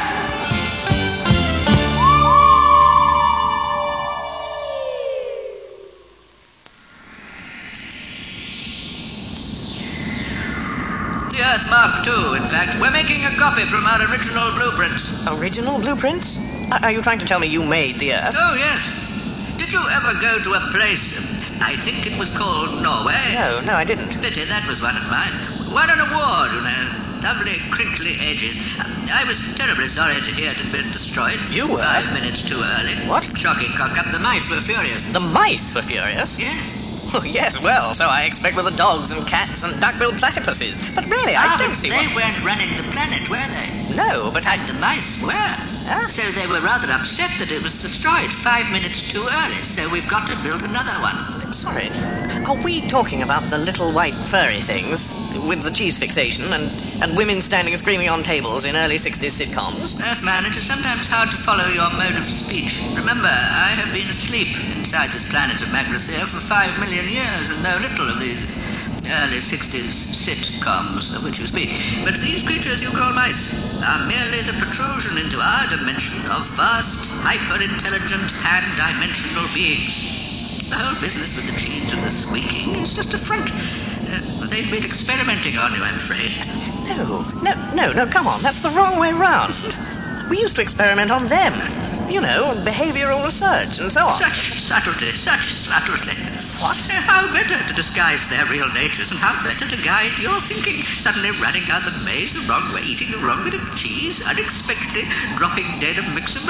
Speaker 14: The Earth Mark two, in fact. We're making a copy from our original blueprints.
Speaker 3: Original blueprints? Are you trying to tell me you made the Earth?
Speaker 14: Oh, yes. Did you ever go to a place, I think it was called Norway?
Speaker 3: No, no, I didn't.
Speaker 14: Pity, that was one of mine. Won an award, you know. Lovely, crinkly edges. I was terribly sorry to hear it had been destroyed.
Speaker 3: You were?
Speaker 14: Five minutes too early.
Speaker 3: What?
Speaker 14: Shocking cock-up. The mice were furious.
Speaker 3: The mice were furious?
Speaker 14: Yes.
Speaker 3: Oh, yes, well, so I expect with the dogs and cats and duck-billed platypuses. But really, I
Speaker 14: ah,
Speaker 3: don't
Speaker 14: but
Speaker 3: see
Speaker 14: they
Speaker 3: what...
Speaker 14: weren't running the planet, were they?
Speaker 3: No, but I...
Speaker 14: And the mice were.
Speaker 3: Huh?
Speaker 14: So they were rather upset that it was destroyed five minutes too early, so we've got to build another one.
Speaker 3: Sorry, are we talking about the little white furry things with the cheese fixation and, and women standing screaming on tables in early sixties sitcoms?
Speaker 14: Earthman, it is sometimes hard to follow your mode of speech. Remember, I have been asleep inside this planet of Magrathea for five million years and know little of these early sixties sitcoms of which you speak. But these creatures you call mice are merely the protrusion into our dimension of vast, hyper-intelligent, pan-dimensional beings. The whole business with the cheese and the squeaking is just a front. Uh, they've been experimenting on you, I'm afraid.
Speaker 3: No, no, no, no, come on, that's the wrong way round. We used to experiment on them. You know, behavioral research and so on.
Speaker 14: Such subtlety, such subtlety.
Speaker 3: What?
Speaker 14: Uh, how better to disguise their real natures and how better to guide your thinking. Suddenly running down the maze the wrong way, eating the wrong bit of cheese, unexpectedly dropping dead of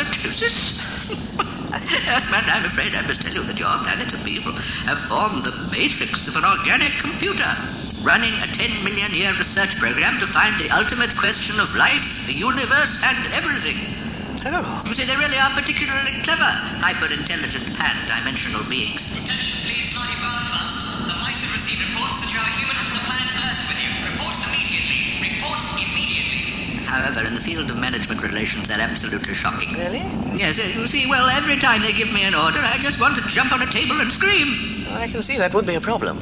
Speaker 14: myxomatosis. Earthman, I'm afraid I must tell you that your planet of people have formed the matrix of an organic computer, running a ten million year research program to find the ultimate question of life, the universe, and everything.
Speaker 3: Oh.
Speaker 14: You see, they really are particularly clever, hyper-intelligent, pan-dimensional beings.
Speaker 16: Attention, please, slightly broadcast. The mice have received reports that you have a human from the planet Earth with you. Report immediately. Report immediately.
Speaker 14: However, in the field of management relations, they're absolutely shocking.
Speaker 3: Really?
Speaker 14: Yes, you see, well, every time they give me an order, I just want to jump on a table and scream.
Speaker 3: I can see that would be a problem.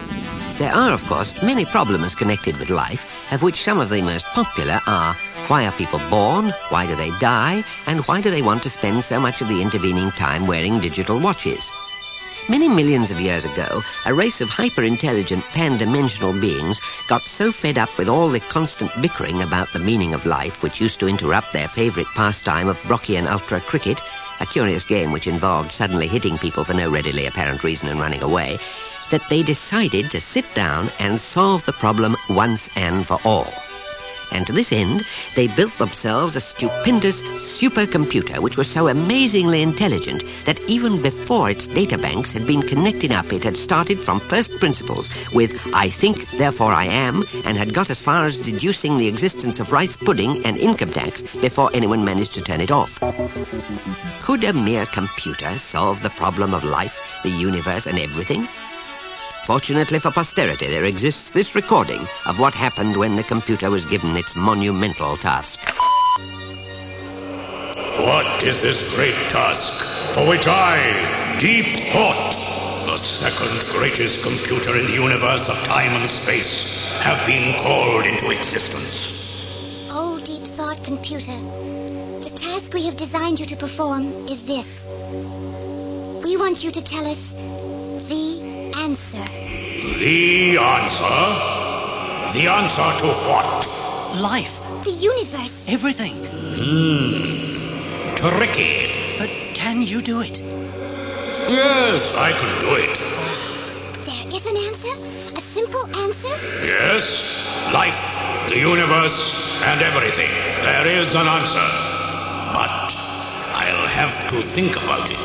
Speaker 1: There are, of course, many problems connected with life, of which some of the most popular are: why are people born, why do they die, and why do they want to spend so much of the intervening time wearing digital watches? Many millions of years ago, a race of hyper-intelligent, pan-dimensional beings got so fed up with all the constant bickering about the meaning of life, which used to interrupt their favourite pastime of Brockian ultra cricket, a curious game which involved suddenly hitting people for no readily apparent reason and running away, that they decided to sit down and solve the problem once and for all. And to this end, they built themselves a stupendous supercomputer which was so amazingly intelligent that even before its databanks had been connected up, it had started from first principles with "I think, therefore I am," and had got as far as deducing the existence of rice pudding and income tax before anyone managed to turn it off. Could a mere computer solve the problem of life, the universe, and everything? Fortunately for posterity, there exists this recording of what happened when the computer was given its monumental task.
Speaker 17: What is this great task for which I, Deep Thought, the second greatest computer in the universe of time and space, have been called into existence?
Speaker 7: Oh, Deep Thought computer, the task we have designed you to perform is this. We want you to tell us the answer.
Speaker 17: The answer? The answer to what?
Speaker 9: Life.
Speaker 7: The universe.
Speaker 9: Everything.
Speaker 17: Hmm. Tricky.
Speaker 9: But can you do it?
Speaker 17: Yes, I can do it.
Speaker 7: There is an answer? A simple answer?
Speaker 17: Yes, life, the universe, and everything. There is an answer. But I'll have to think about it.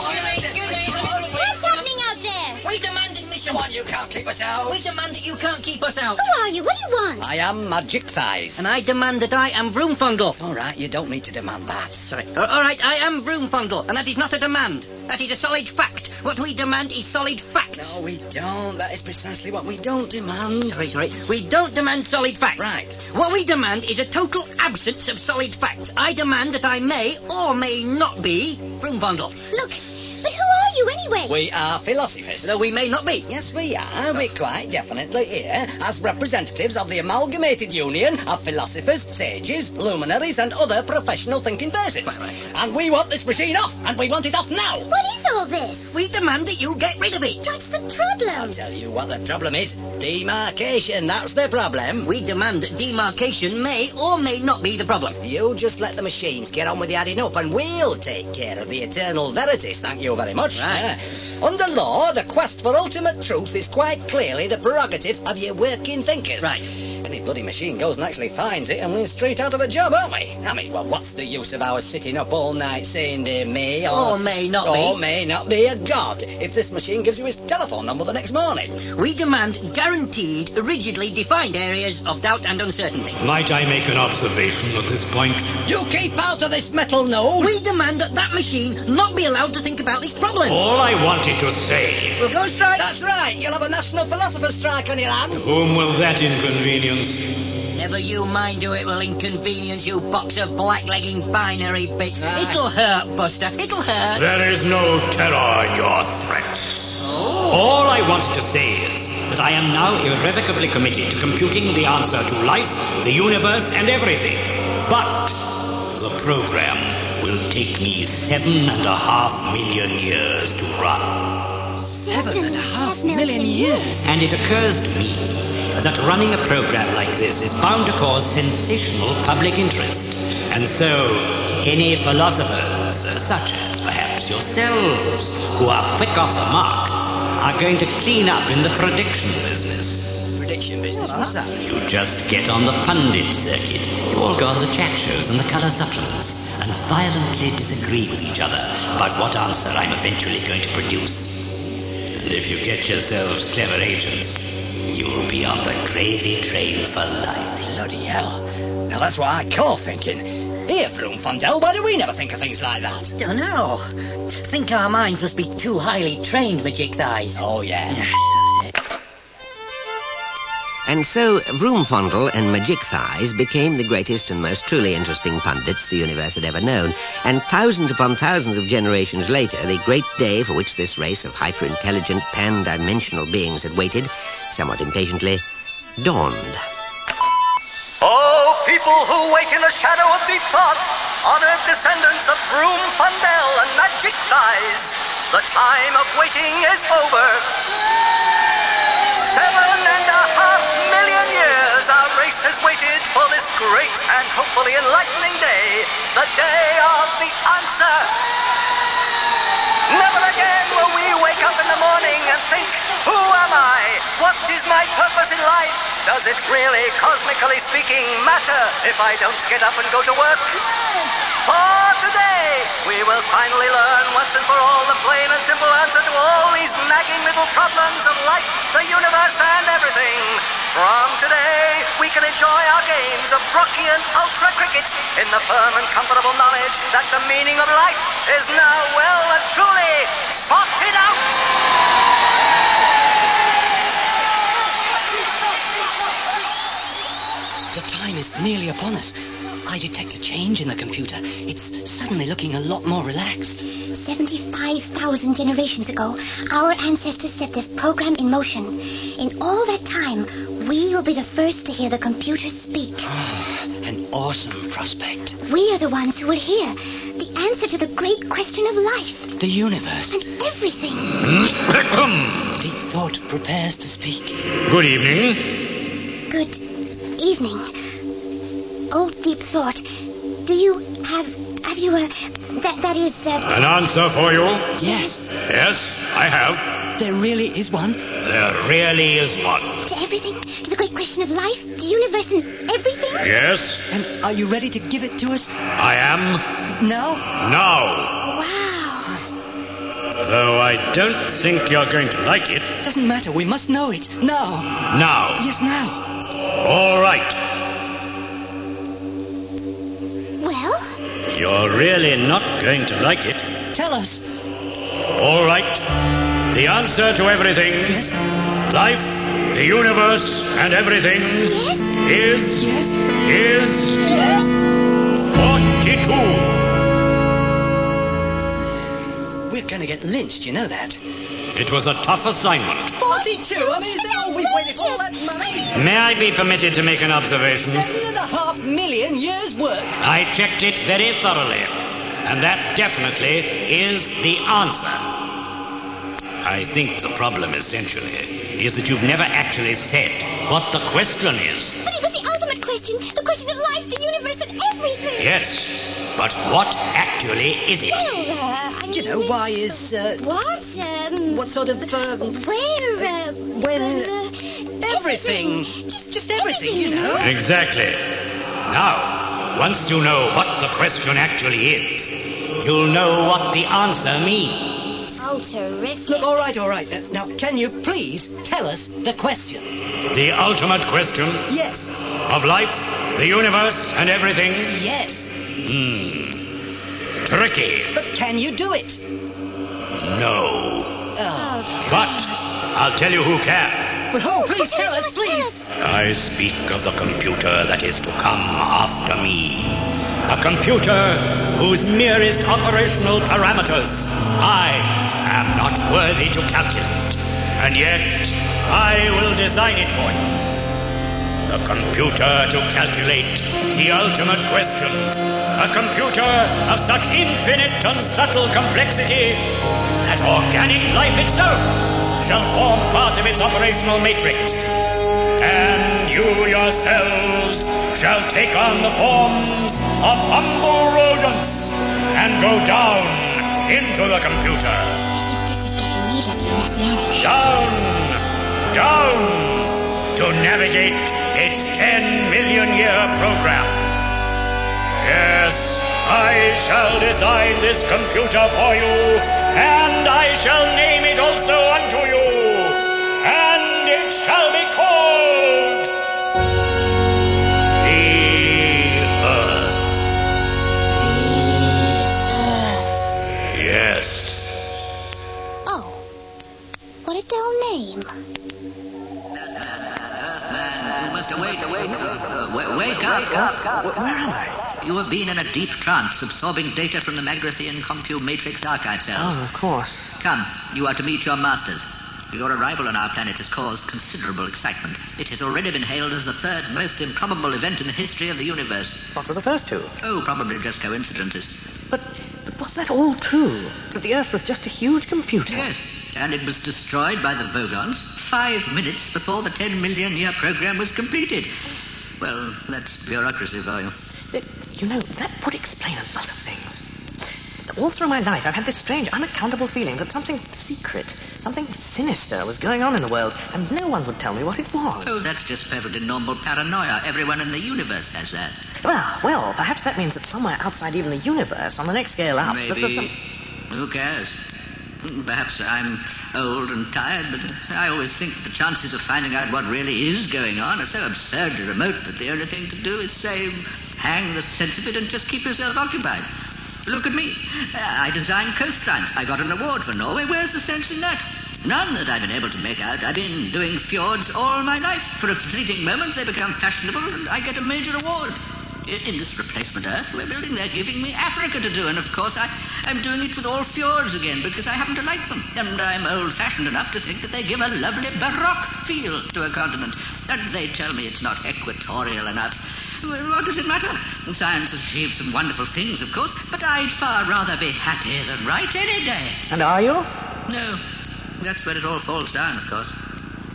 Speaker 7: What's happening out there?
Speaker 13: We demand admission. Come on, you can't keep us out.
Speaker 10: We demand that you can't keep us out.
Speaker 7: Who are you? What do you want?
Speaker 10: I am Magic Thighs. And I demand that I am Vroomfundle.
Speaker 13: It's all right, you don't need to demand that.
Speaker 10: Sorry. Uh, all right, I am Vroomfundle, and that is not a demand. That is a solid fact. What we demand is solid facts.
Speaker 13: No, we don't. That is precisely what we don't demand.
Speaker 10: Sorry, sorry. We don't demand solid facts.
Speaker 13: Right.
Speaker 10: What we demand is a total absence of solid facts. I demand that I may or may not be Vroomfundle.
Speaker 7: Look, but who are you anyway?
Speaker 13: We are philosophers.
Speaker 10: Though we may not be.
Speaker 13: Yes, we are. We're quite definitely here as representatives of the amalgamated union of philosophers, sages, luminaries, and other professional thinking persons.
Speaker 10: Right, right.
Speaker 13: And we want this machine off, and we want it off now.
Speaker 7: What is all this?
Speaker 10: We demand that you get rid of it.
Speaker 7: What's the problem?
Speaker 13: I'll tell you what the problem is. Demarcation, that's the problem.
Speaker 10: We demand that demarcation may or may not be the problem.
Speaker 13: You just let the machines get on with the adding up, and we'll take care of the eternal verities. Thank you very much.
Speaker 10: Right.
Speaker 13: Yeah. Under law, the quest for ultimate truth is quite clearly the prerogative of your working thinkers.
Speaker 10: Right.
Speaker 13: Any bloody machine goes and actually finds it, and we're straight out of a job, aren't we? I mean, well, what's the use of our sitting up all night saying there may or...
Speaker 10: Or may not be.
Speaker 13: Or may not be a god, if this machine gives you his telephone number the next morning.
Speaker 10: We demand guaranteed, rigidly defined areas of doubt and uncertainty.
Speaker 17: Might I make an observation at this point?
Speaker 13: You keep out of this metal nose!
Speaker 10: We demand that that machine not be allowed to think about this problem.
Speaker 17: All I wanted to say...
Speaker 10: We'll go on strike.
Speaker 13: That's right, you'll have a national philosopher's strike on your hands.
Speaker 17: Whom will that inconvenience?
Speaker 10: Never you mind who it will inconvenience, you box of blacklegging binary bits.
Speaker 13: Ah.
Speaker 10: It'll hurt, Buster. It'll hurt.
Speaker 17: There is no terror in your threats.
Speaker 10: Oh.
Speaker 17: All I wanted to say is that I am now irrevocably committed to computing the answer to life, the universe, and everything. But the program will take me seven and a half million years to run.
Speaker 13: Seven and a half million years?
Speaker 8: And it occurs to me that running a program like this is bound to cause sensational public interest. And so, any philosophers, such as perhaps yourselves, who are quick off the mark, are going to clean up in the prediction business.
Speaker 13: Prediction business? What's that?
Speaker 8: You just get on the pundit circuit. You all go on the chat shows and the colour supplements and violently disagree with each other about what answer I'm eventually going to produce. And if you get yourselves clever agents, you'll be on the gravy train for life.
Speaker 13: Bloody hell. Now that's what I call thinking. Here, Vroomfundle, why do we never think of things like that?
Speaker 10: Don't know. Think our minds must be too highly trained, Magic Thighs.
Speaker 13: Oh, yeah.
Speaker 10: Yes, that's it.
Speaker 1: And so Vroomfondle and Magic Thighs became the greatest and most truly interesting pundits the universe had ever known. And thousands upon thousands of generations later, the great day for which this race of hyper-intelligent, pan-dimensional beings had waited, somewhat impatiently, dawned.
Speaker 12: Oh, people who wait in the shadow of deep thought, honored descendants of Vroomfundle and Magic Thighs, the time of waiting is over. Seven and a half million years our race has waited for this great and hopefully enlightening day, the day of the answer. Never again will we wake up in the morning and think, who am I? What is my purpose in life? Does it really, cosmically speaking, matter if I don't get up and go to work? For today, we will finally learn once and for all the plain and simple answer to all these nagging little problems of life, the universe, and everything. From today, we can enjoy our games of Brockian ultra cricket in the firm and comfortable knowledge that the meaning of life is now well and truly sorted out.
Speaker 13: The time is nearly upon us. I detect a change in the computer. It's suddenly looking a lot more relaxed.
Speaker 7: seventy-five thousand generations ago, our ancestors set this program in motion. In all that time, we will be the first to hear the computer speak.
Speaker 13: An awesome prospect.
Speaker 7: We are the ones who will hear the answer to the great question of life.
Speaker 13: The universe.
Speaker 7: And everything.
Speaker 13: Deep thought prepares to speak.
Speaker 17: Good evening.
Speaker 7: Good evening. Oh, Deep Thought, do you have, have you, uh, that, that is, uh...
Speaker 17: An answer for you?
Speaker 5: Yes.
Speaker 17: Yes, I have.
Speaker 5: There really is one?
Speaker 17: There really is one.
Speaker 7: To everything? To the great question of life, the universe, and everything?
Speaker 17: Yes.
Speaker 5: And are you ready to give it to us?
Speaker 17: I am.
Speaker 5: Now?
Speaker 17: Now.
Speaker 7: Wow.
Speaker 17: Though I don't think you're going to like it.
Speaker 5: Doesn't matter, we must know it. Now.
Speaker 17: Now.
Speaker 5: Yes, now.
Speaker 17: All right.
Speaker 7: Well?
Speaker 17: You're really not going to like it.
Speaker 5: Tell us.
Speaker 17: All right. The answer to everything,
Speaker 5: yes.
Speaker 17: Life, the universe, and everything
Speaker 7: yes.
Speaker 17: is,
Speaker 5: yes.
Speaker 17: is
Speaker 7: yes.
Speaker 17: forty-two.
Speaker 5: We're going to get lynched, you know that.
Speaker 17: It was a tough assignment.
Speaker 5: forty-two? I mean, is that all we've waited for all that money?
Speaker 17: May I be permitted to make an observation?
Speaker 5: Seven and a half million years' work.
Speaker 17: I checked it very thoroughly, and that definitely is the answer. I think the problem, essentially, is that you've never actually said what the question is.
Speaker 7: But it was the ultimate question, the question of life, the universe, and everything.
Speaker 17: Yes, but what actually is it?
Speaker 7: Well, uh, I mean...
Speaker 5: You know, why is, uh...
Speaker 7: What? Um...
Speaker 5: What sort of, uh...
Speaker 7: Where, uh...
Speaker 5: When...
Speaker 7: Uh,
Speaker 5: everything. Just, just everything, you know.
Speaker 17: Exactly. Now, once you know what the question actually is, you'll know what the answer means.
Speaker 7: Oh, terrific.
Speaker 5: Look, all right, all right. Uh, now, can you please tell us the question?
Speaker 17: The ultimate question?
Speaker 5: Yes.
Speaker 17: Of life, the universe, and everything?
Speaker 5: Yes.
Speaker 17: Hmm. Tricky.
Speaker 5: But can you do it?
Speaker 17: No.
Speaker 5: Oh,
Speaker 17: but I'll tell you who can.
Speaker 5: But who? Please tell us, please.
Speaker 17: I speak of the computer that is to come after me. A computer whose merest operational parameters I am not worthy to calculate, and yet I will design it for you. The computer to calculate the ultimate question. A computer of such infinite and subtle complexity that organic life itself shall form part of its operational matrix. And you yourselves shall take on the forms of humble rodents and go down into the computer.
Speaker 7: This is getting needlessly messianic.
Speaker 17: Down, down, to navigate its ten million year program. Yes, I shall design this computer for you, and I shall name it also unto you, and it shall be called the Earth. Yes.
Speaker 7: Oh, what a dull name.
Speaker 14: Earthman, you must awake, awake, uh, w- wake up.
Speaker 5: Where, where am I?
Speaker 14: You have been in a deep trance, absorbing data from the Magrathian Compu Matrix archive cells.
Speaker 5: Oh, of course.
Speaker 14: Come, you are to meet your masters. Your arrival on our planet has caused considerable excitement. It has already been hailed as the third most improbable event in the history of the universe.
Speaker 3: What were the first two?
Speaker 14: Oh, probably just coincidences.
Speaker 3: But, but was that all true? That the Earth was just a huge computer?
Speaker 14: Yes, and it was destroyed by the Vogons five minutes before the ten million year program was completed. Well, that's bureaucracy for you.
Speaker 3: It, you know, that would explain a lot of things. All through my life, I've had this strange, unaccountable feeling that something secret, something sinister was going on in the world, and no one would tell me what it was.
Speaker 14: Oh, that's just perfectly normal paranoia. Everyone in the universe has that.
Speaker 3: Well, well, perhaps that means that somewhere outside even the universe, on the next scale up...
Speaker 14: Maybe.
Speaker 3: There's some...
Speaker 14: Who cares? Perhaps I'm old and tired, but I always think that the chances of finding out what really is going on are so absurdly remote that the only thing to do is say, hang the sense of it and just keep yourself occupied. Look at me. I designed coastlines. I got an award for Norway. Where's the sense in that? None that I've been able to make out. I've been doing fjords all my life. For a fleeting moment, they become fashionable, and I get a major award. In this replacement Earth we're building, they're giving me Africa to do, and of course I, I'm doing it with all fjords again because I happen to like them, and I'm old-fashioned enough to think that they give a lovely baroque feel to a continent, and they tell me it's not equatorial enough. Well, what does it matter? Science has achieved some wonderful things, of course, but I'd far rather be happy than right any day.
Speaker 3: And are you?
Speaker 14: No, that's where it all falls down, of course.
Speaker 3: Pity.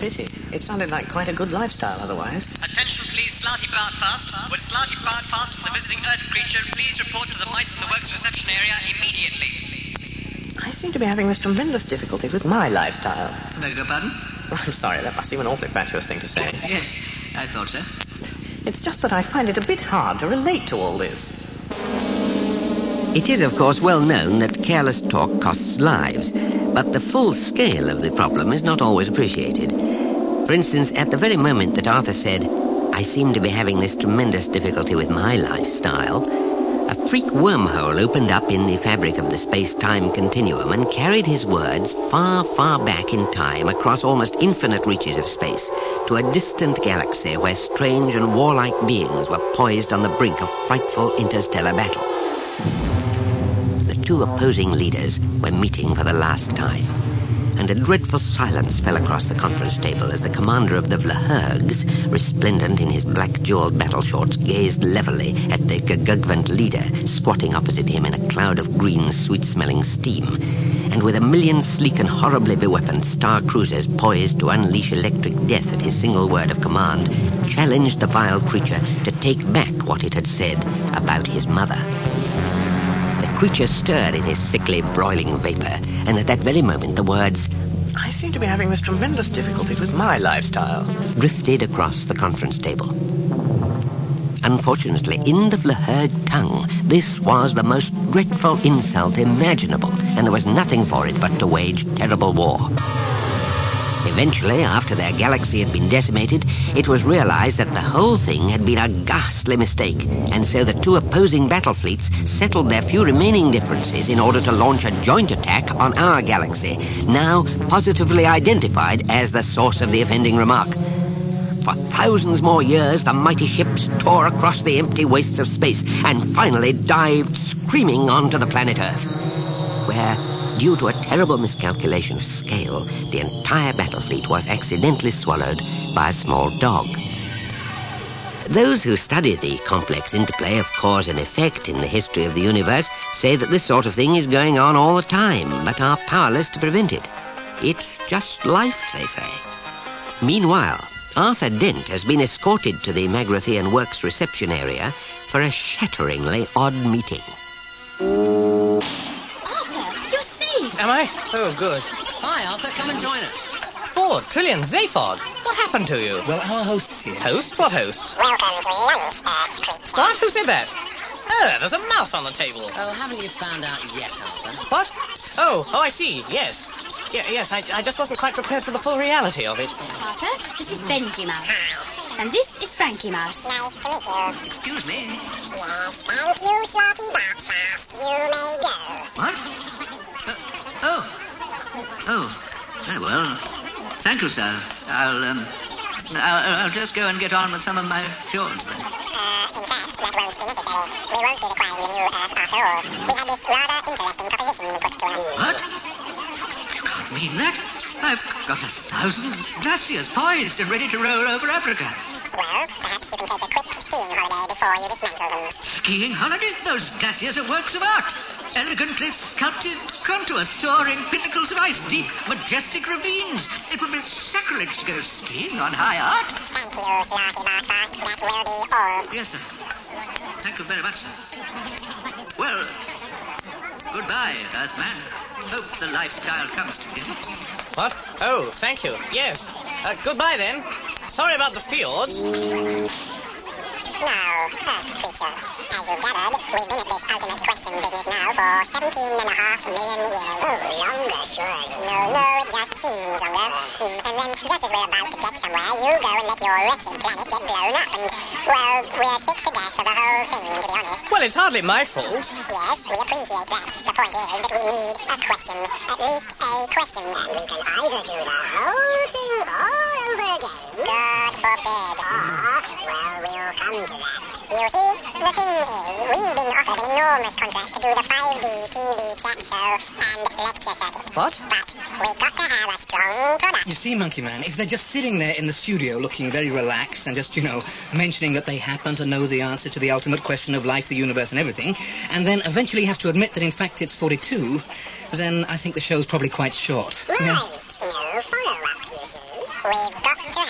Speaker 3: It sounded like quite a good lifestyle otherwise.
Speaker 16: Attention please, Slarty Bartfast. Would Slarty Bartfast and the visiting Earth creature please report to the Mice in the Works reception area immediately?
Speaker 3: I seem to be having this tremendous difficulty with my lifestyle.
Speaker 13: Beg your pardon?
Speaker 3: I'm sorry, that must seem an awfully fatuous thing to say.
Speaker 13: Yes, I thought so.
Speaker 3: It's just that I find it a bit hard to relate to all this.
Speaker 1: It is, of course, well known that careless talk costs lives, but the full scale of the problem is not always appreciated. For instance, at the very moment that Arthur said, "I seem to be having this tremendous difficulty with my lifestyle," a freak wormhole opened up in the fabric of the space-time continuum and carried his words far, far back in time across almost infinite reaches of space to a distant galaxy where strange and warlike beings were poised on the brink of frightful interstellar battle. The two opposing leaders were meeting for the last time, and a dreadful silence fell across the conference table as the commander of the Vlahergs, resplendent in his black jeweled battle shorts, gazed levelly at the Gugvant leader, squatting opposite him in a cloud of green, sweet-smelling steam, and with a million sleek and horribly beweaponed star cruisers poised to unleash electric death at his single word of command, challenged the vile creature to take back what it had said about his mother. The creature stirred in his sickly, broiling vapor, and at that very moment the words,
Speaker 3: I seem to be having this tremendous difficulty with my lifestyle,
Speaker 1: drifted across the conference table. Unfortunately, in the Vlaherg tongue, this was the most dreadful insult imaginable, and there was nothing for it but to wage terrible war. Eventually, after their galaxy had been decimated, it was realized that the whole thing had been a ghastly mistake, and so the two opposing battle fleets settled their few remaining differences in order to launch a joint attack on our galaxy, now positively identified as the source of the offending remark. For thousands more years, the mighty ships tore across the empty wastes of space and finally dived screaming onto the planet Earth, where, due to a terrible miscalculation of scale, the entire battle fleet was accidentally swallowed by a small dog. Those who study the complex interplay of cause and effect in the history of the universe say that this sort of thing is going on all the time, but are powerless to prevent it. It's just life, they say. Meanwhile, Arthur Dent has been escorted to the Magrathian Works reception area for a shatteringly odd meeting.
Speaker 3: Am I? Oh, good.
Speaker 8: Hi, Arthur. Come and join us.
Speaker 3: Ford, Trillian, Zaphod. What happened to you?
Speaker 10: Well, our host's here.
Speaker 3: Host? What host?
Speaker 14: Welcome to lunch, Earth creature.
Speaker 3: What? Who said that? Oh, there's a mouse on the table.
Speaker 8: Oh, haven't you found out yet, Arthur?
Speaker 3: What? Oh, oh, I see. Yes. Yeah, yes, I, I just wasn't quite prepared for the full reality of it.
Speaker 7: Arthur, this is Benji Mouse. And this is Frankie Mouse.
Speaker 14: Nice to meet you.
Speaker 13: Excuse me.
Speaker 14: Yes, thank you, Slarty Bartfast. You may go.
Speaker 13: What? Oh. Oh. Very well. Thank you, sir. I'll, um... I'll, I'll just go and get on with some of my fjords, then.
Speaker 14: Uh, in fact, that won't be necessary. We won't be requiring the new Earth after all. We had this rather interesting proposition put to us.
Speaker 13: What? You can't mean that. I've got a thousand glaciers poised and ready to roll over Africa.
Speaker 14: Well, perhaps you can take a quick skiing holiday before you dismantle them.
Speaker 13: Skiing holiday? Those glaciers are works of art. Elegantly sculpted contours, soaring pinnacles of ice, deep, majestic ravines. It would be sacrilege to go skiing on high art.
Speaker 14: Thank you, Slarty Bartfast. That will be all.
Speaker 13: Yes, sir. Thank you very much, sir. Well, goodbye, Earthman. Hope the lifestyle comes to you.
Speaker 3: What? Oh, thank you. Yes. Uh, goodbye, then. Sorry about the fjords.
Speaker 14: Now, Earth creature, as you've gathered, we've been at this ultimate question business now for seventeen and a half million years. Oh, longer, surely. No, no, it just seems longer. Mm, and then, just as we're about to get somewhere, you go and let your wretched planet get blown up, and, well, we're sick to death of the whole thing, to be honest.
Speaker 3: Well, it's hardly my fault.
Speaker 14: Yes, we appreciate that. The point is that we need a question. At least a question. And we can either do the whole thing all over again. God forbid. Or, well, we'll come to that. You see, the thing is, we've been offered an enormous contract to do the five D T V chat show and lecture circuit.
Speaker 3: What?
Speaker 14: But we've got to have a strong product.
Speaker 10: You see, Monkey Man, if they're just sitting there in the studio looking very relaxed and just, you know, mentioning that they happen to know the answer to the ultimate question of life, the universe and everything, and then eventually have to admit that in fact it's forty-two, then I think the show's probably quite short.
Speaker 14: Right.
Speaker 10: Yeah.
Speaker 14: No follow-up, you see. We've got to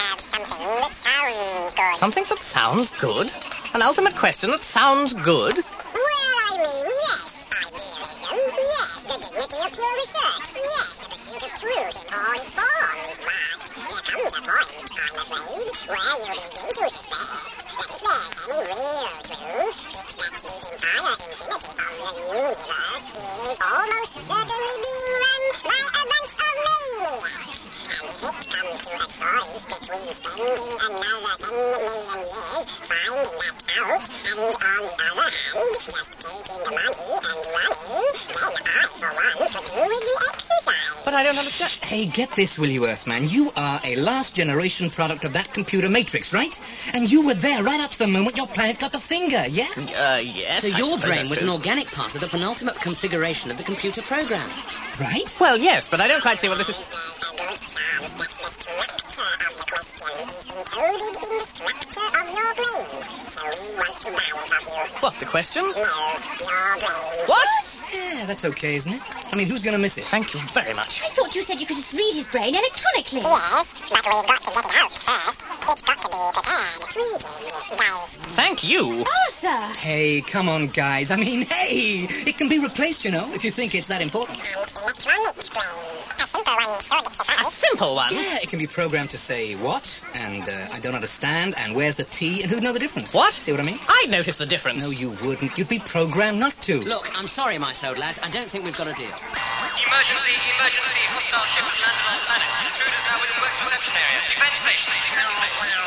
Speaker 15: that sounds good.
Speaker 3: Something that sounds good? An ultimate question that sounds good?
Speaker 15: Well, I mean, yes, idealism, yes, the dignity of pure research, yes, the pursuit of truth in all its forms, but there comes a point, I'm afraid, where you begin to suspect that if there's any real truth, it's that the entire infinity of the universe is almost certainly being run by a bunch of maniacs. And if it comes to a choice between spending another ten million years finding that out, and on the other hand, just taking the money and running, then I, for one, could do with the exercise.
Speaker 3: But I don't understand.
Speaker 10: Hey, get this, will you, Earthman? You are a last-generation product of that computer matrix, right? And you were there right up to the moment your planet got the finger, yeah?
Speaker 3: Uh, yes.
Speaker 8: So
Speaker 3: I
Speaker 8: your
Speaker 3: suppose
Speaker 8: brain
Speaker 3: that's
Speaker 8: was
Speaker 3: true.
Speaker 8: an organic part of the penultimate configuration of the computer program.
Speaker 10: Right?
Speaker 3: Well, yes, but I don't quite see what this is.
Speaker 15: There's a good chance that the structure of the question is encoded in the structure of your brain. So we want to buy it off you.
Speaker 3: What, the question?
Speaker 15: No, your brain.
Speaker 3: What?
Speaker 10: Yeah, that's okay, isn't it? I mean, who's going to miss it?
Speaker 3: Thank you very much.
Speaker 7: I thought you said you could just read his brain electronically.
Speaker 15: Yes, but we've got to get it out first. It's got to be prepared, treated, diced.
Speaker 3: Thank you.
Speaker 7: Arthur!
Speaker 10: Hey, come on, guys. I mean, hey, it can be replaced, you know, if you think it's that important.
Speaker 15: An electronic brain. A simple one should suffice.
Speaker 3: A simple one?
Speaker 10: Yeah, it can be programmed to say what, and uh, I don't understand, and where's the T, and who'd know the difference?
Speaker 3: What?
Speaker 10: See what I mean?
Speaker 3: I'd notice the difference.
Speaker 10: No, you wouldn't. You'd be programmed not to.
Speaker 8: Look, I'm sorry, my soul lads. I don't think we've got a deal.
Speaker 16: Emergency, emergency. Hostile ship has landed on planet. Intruders now within works reception area. Defense station, defense station.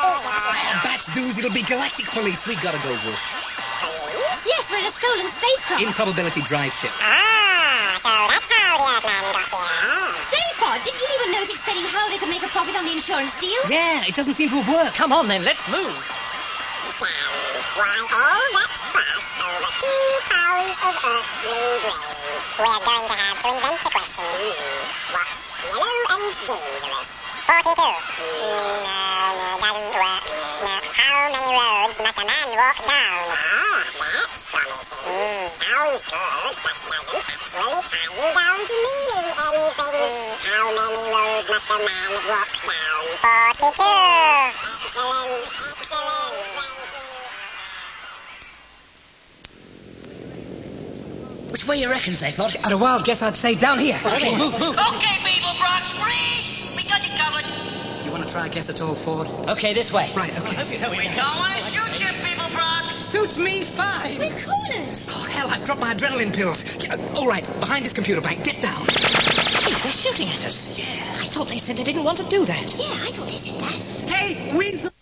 Speaker 10: Oh, bats dudes, it'll be galactic police. We gotta go whoosh.
Speaker 7: Yes, we're in a stolen spacecraft.
Speaker 10: Improbability drive ship.
Speaker 15: Ah, so that's how the Earthman got here.
Speaker 7: Say, Ford, didn't you leave a note explaining how they could make a profit on the insurance deal?
Speaker 10: Yeah, it doesn't seem to have worked.
Speaker 3: Come on, then, let's move.
Speaker 15: Damn, why all that fuss over two pounds of earthling grain? We're going to have to invent a question. What's yellow and dangerous? forty-two. No, no, doesn't work. No, how many roads must a man walk down? Ah, that's promising. Mm, sounds good, but doesn't actually tie you down to meaning anything. Mm, how many roads must a man walk down? forty-two. Excellent, excellent.
Speaker 8: Which way you reckon, Zaphod?
Speaker 10: At a wild guess, I'd say down here.
Speaker 8: Okay, move, move.
Speaker 6: Okay, Beeblebrox, freeze! We got you covered.
Speaker 10: You want to try a guess at all, Ford?
Speaker 8: Okay, this way.
Speaker 10: Right, okay.
Speaker 6: We don't want to shoot you, Beeblebrox.
Speaker 10: Suits me fine.
Speaker 7: With corners.
Speaker 10: Oh, hell, I've dropped my adrenaline pills. Yeah, all right, behind this computer bank. Get down.
Speaker 3: Hey, they're shooting at us.
Speaker 10: Yeah.
Speaker 3: I thought they said they didn't want to do that.
Speaker 7: Yeah, I thought they said that.
Speaker 10: Hey, we...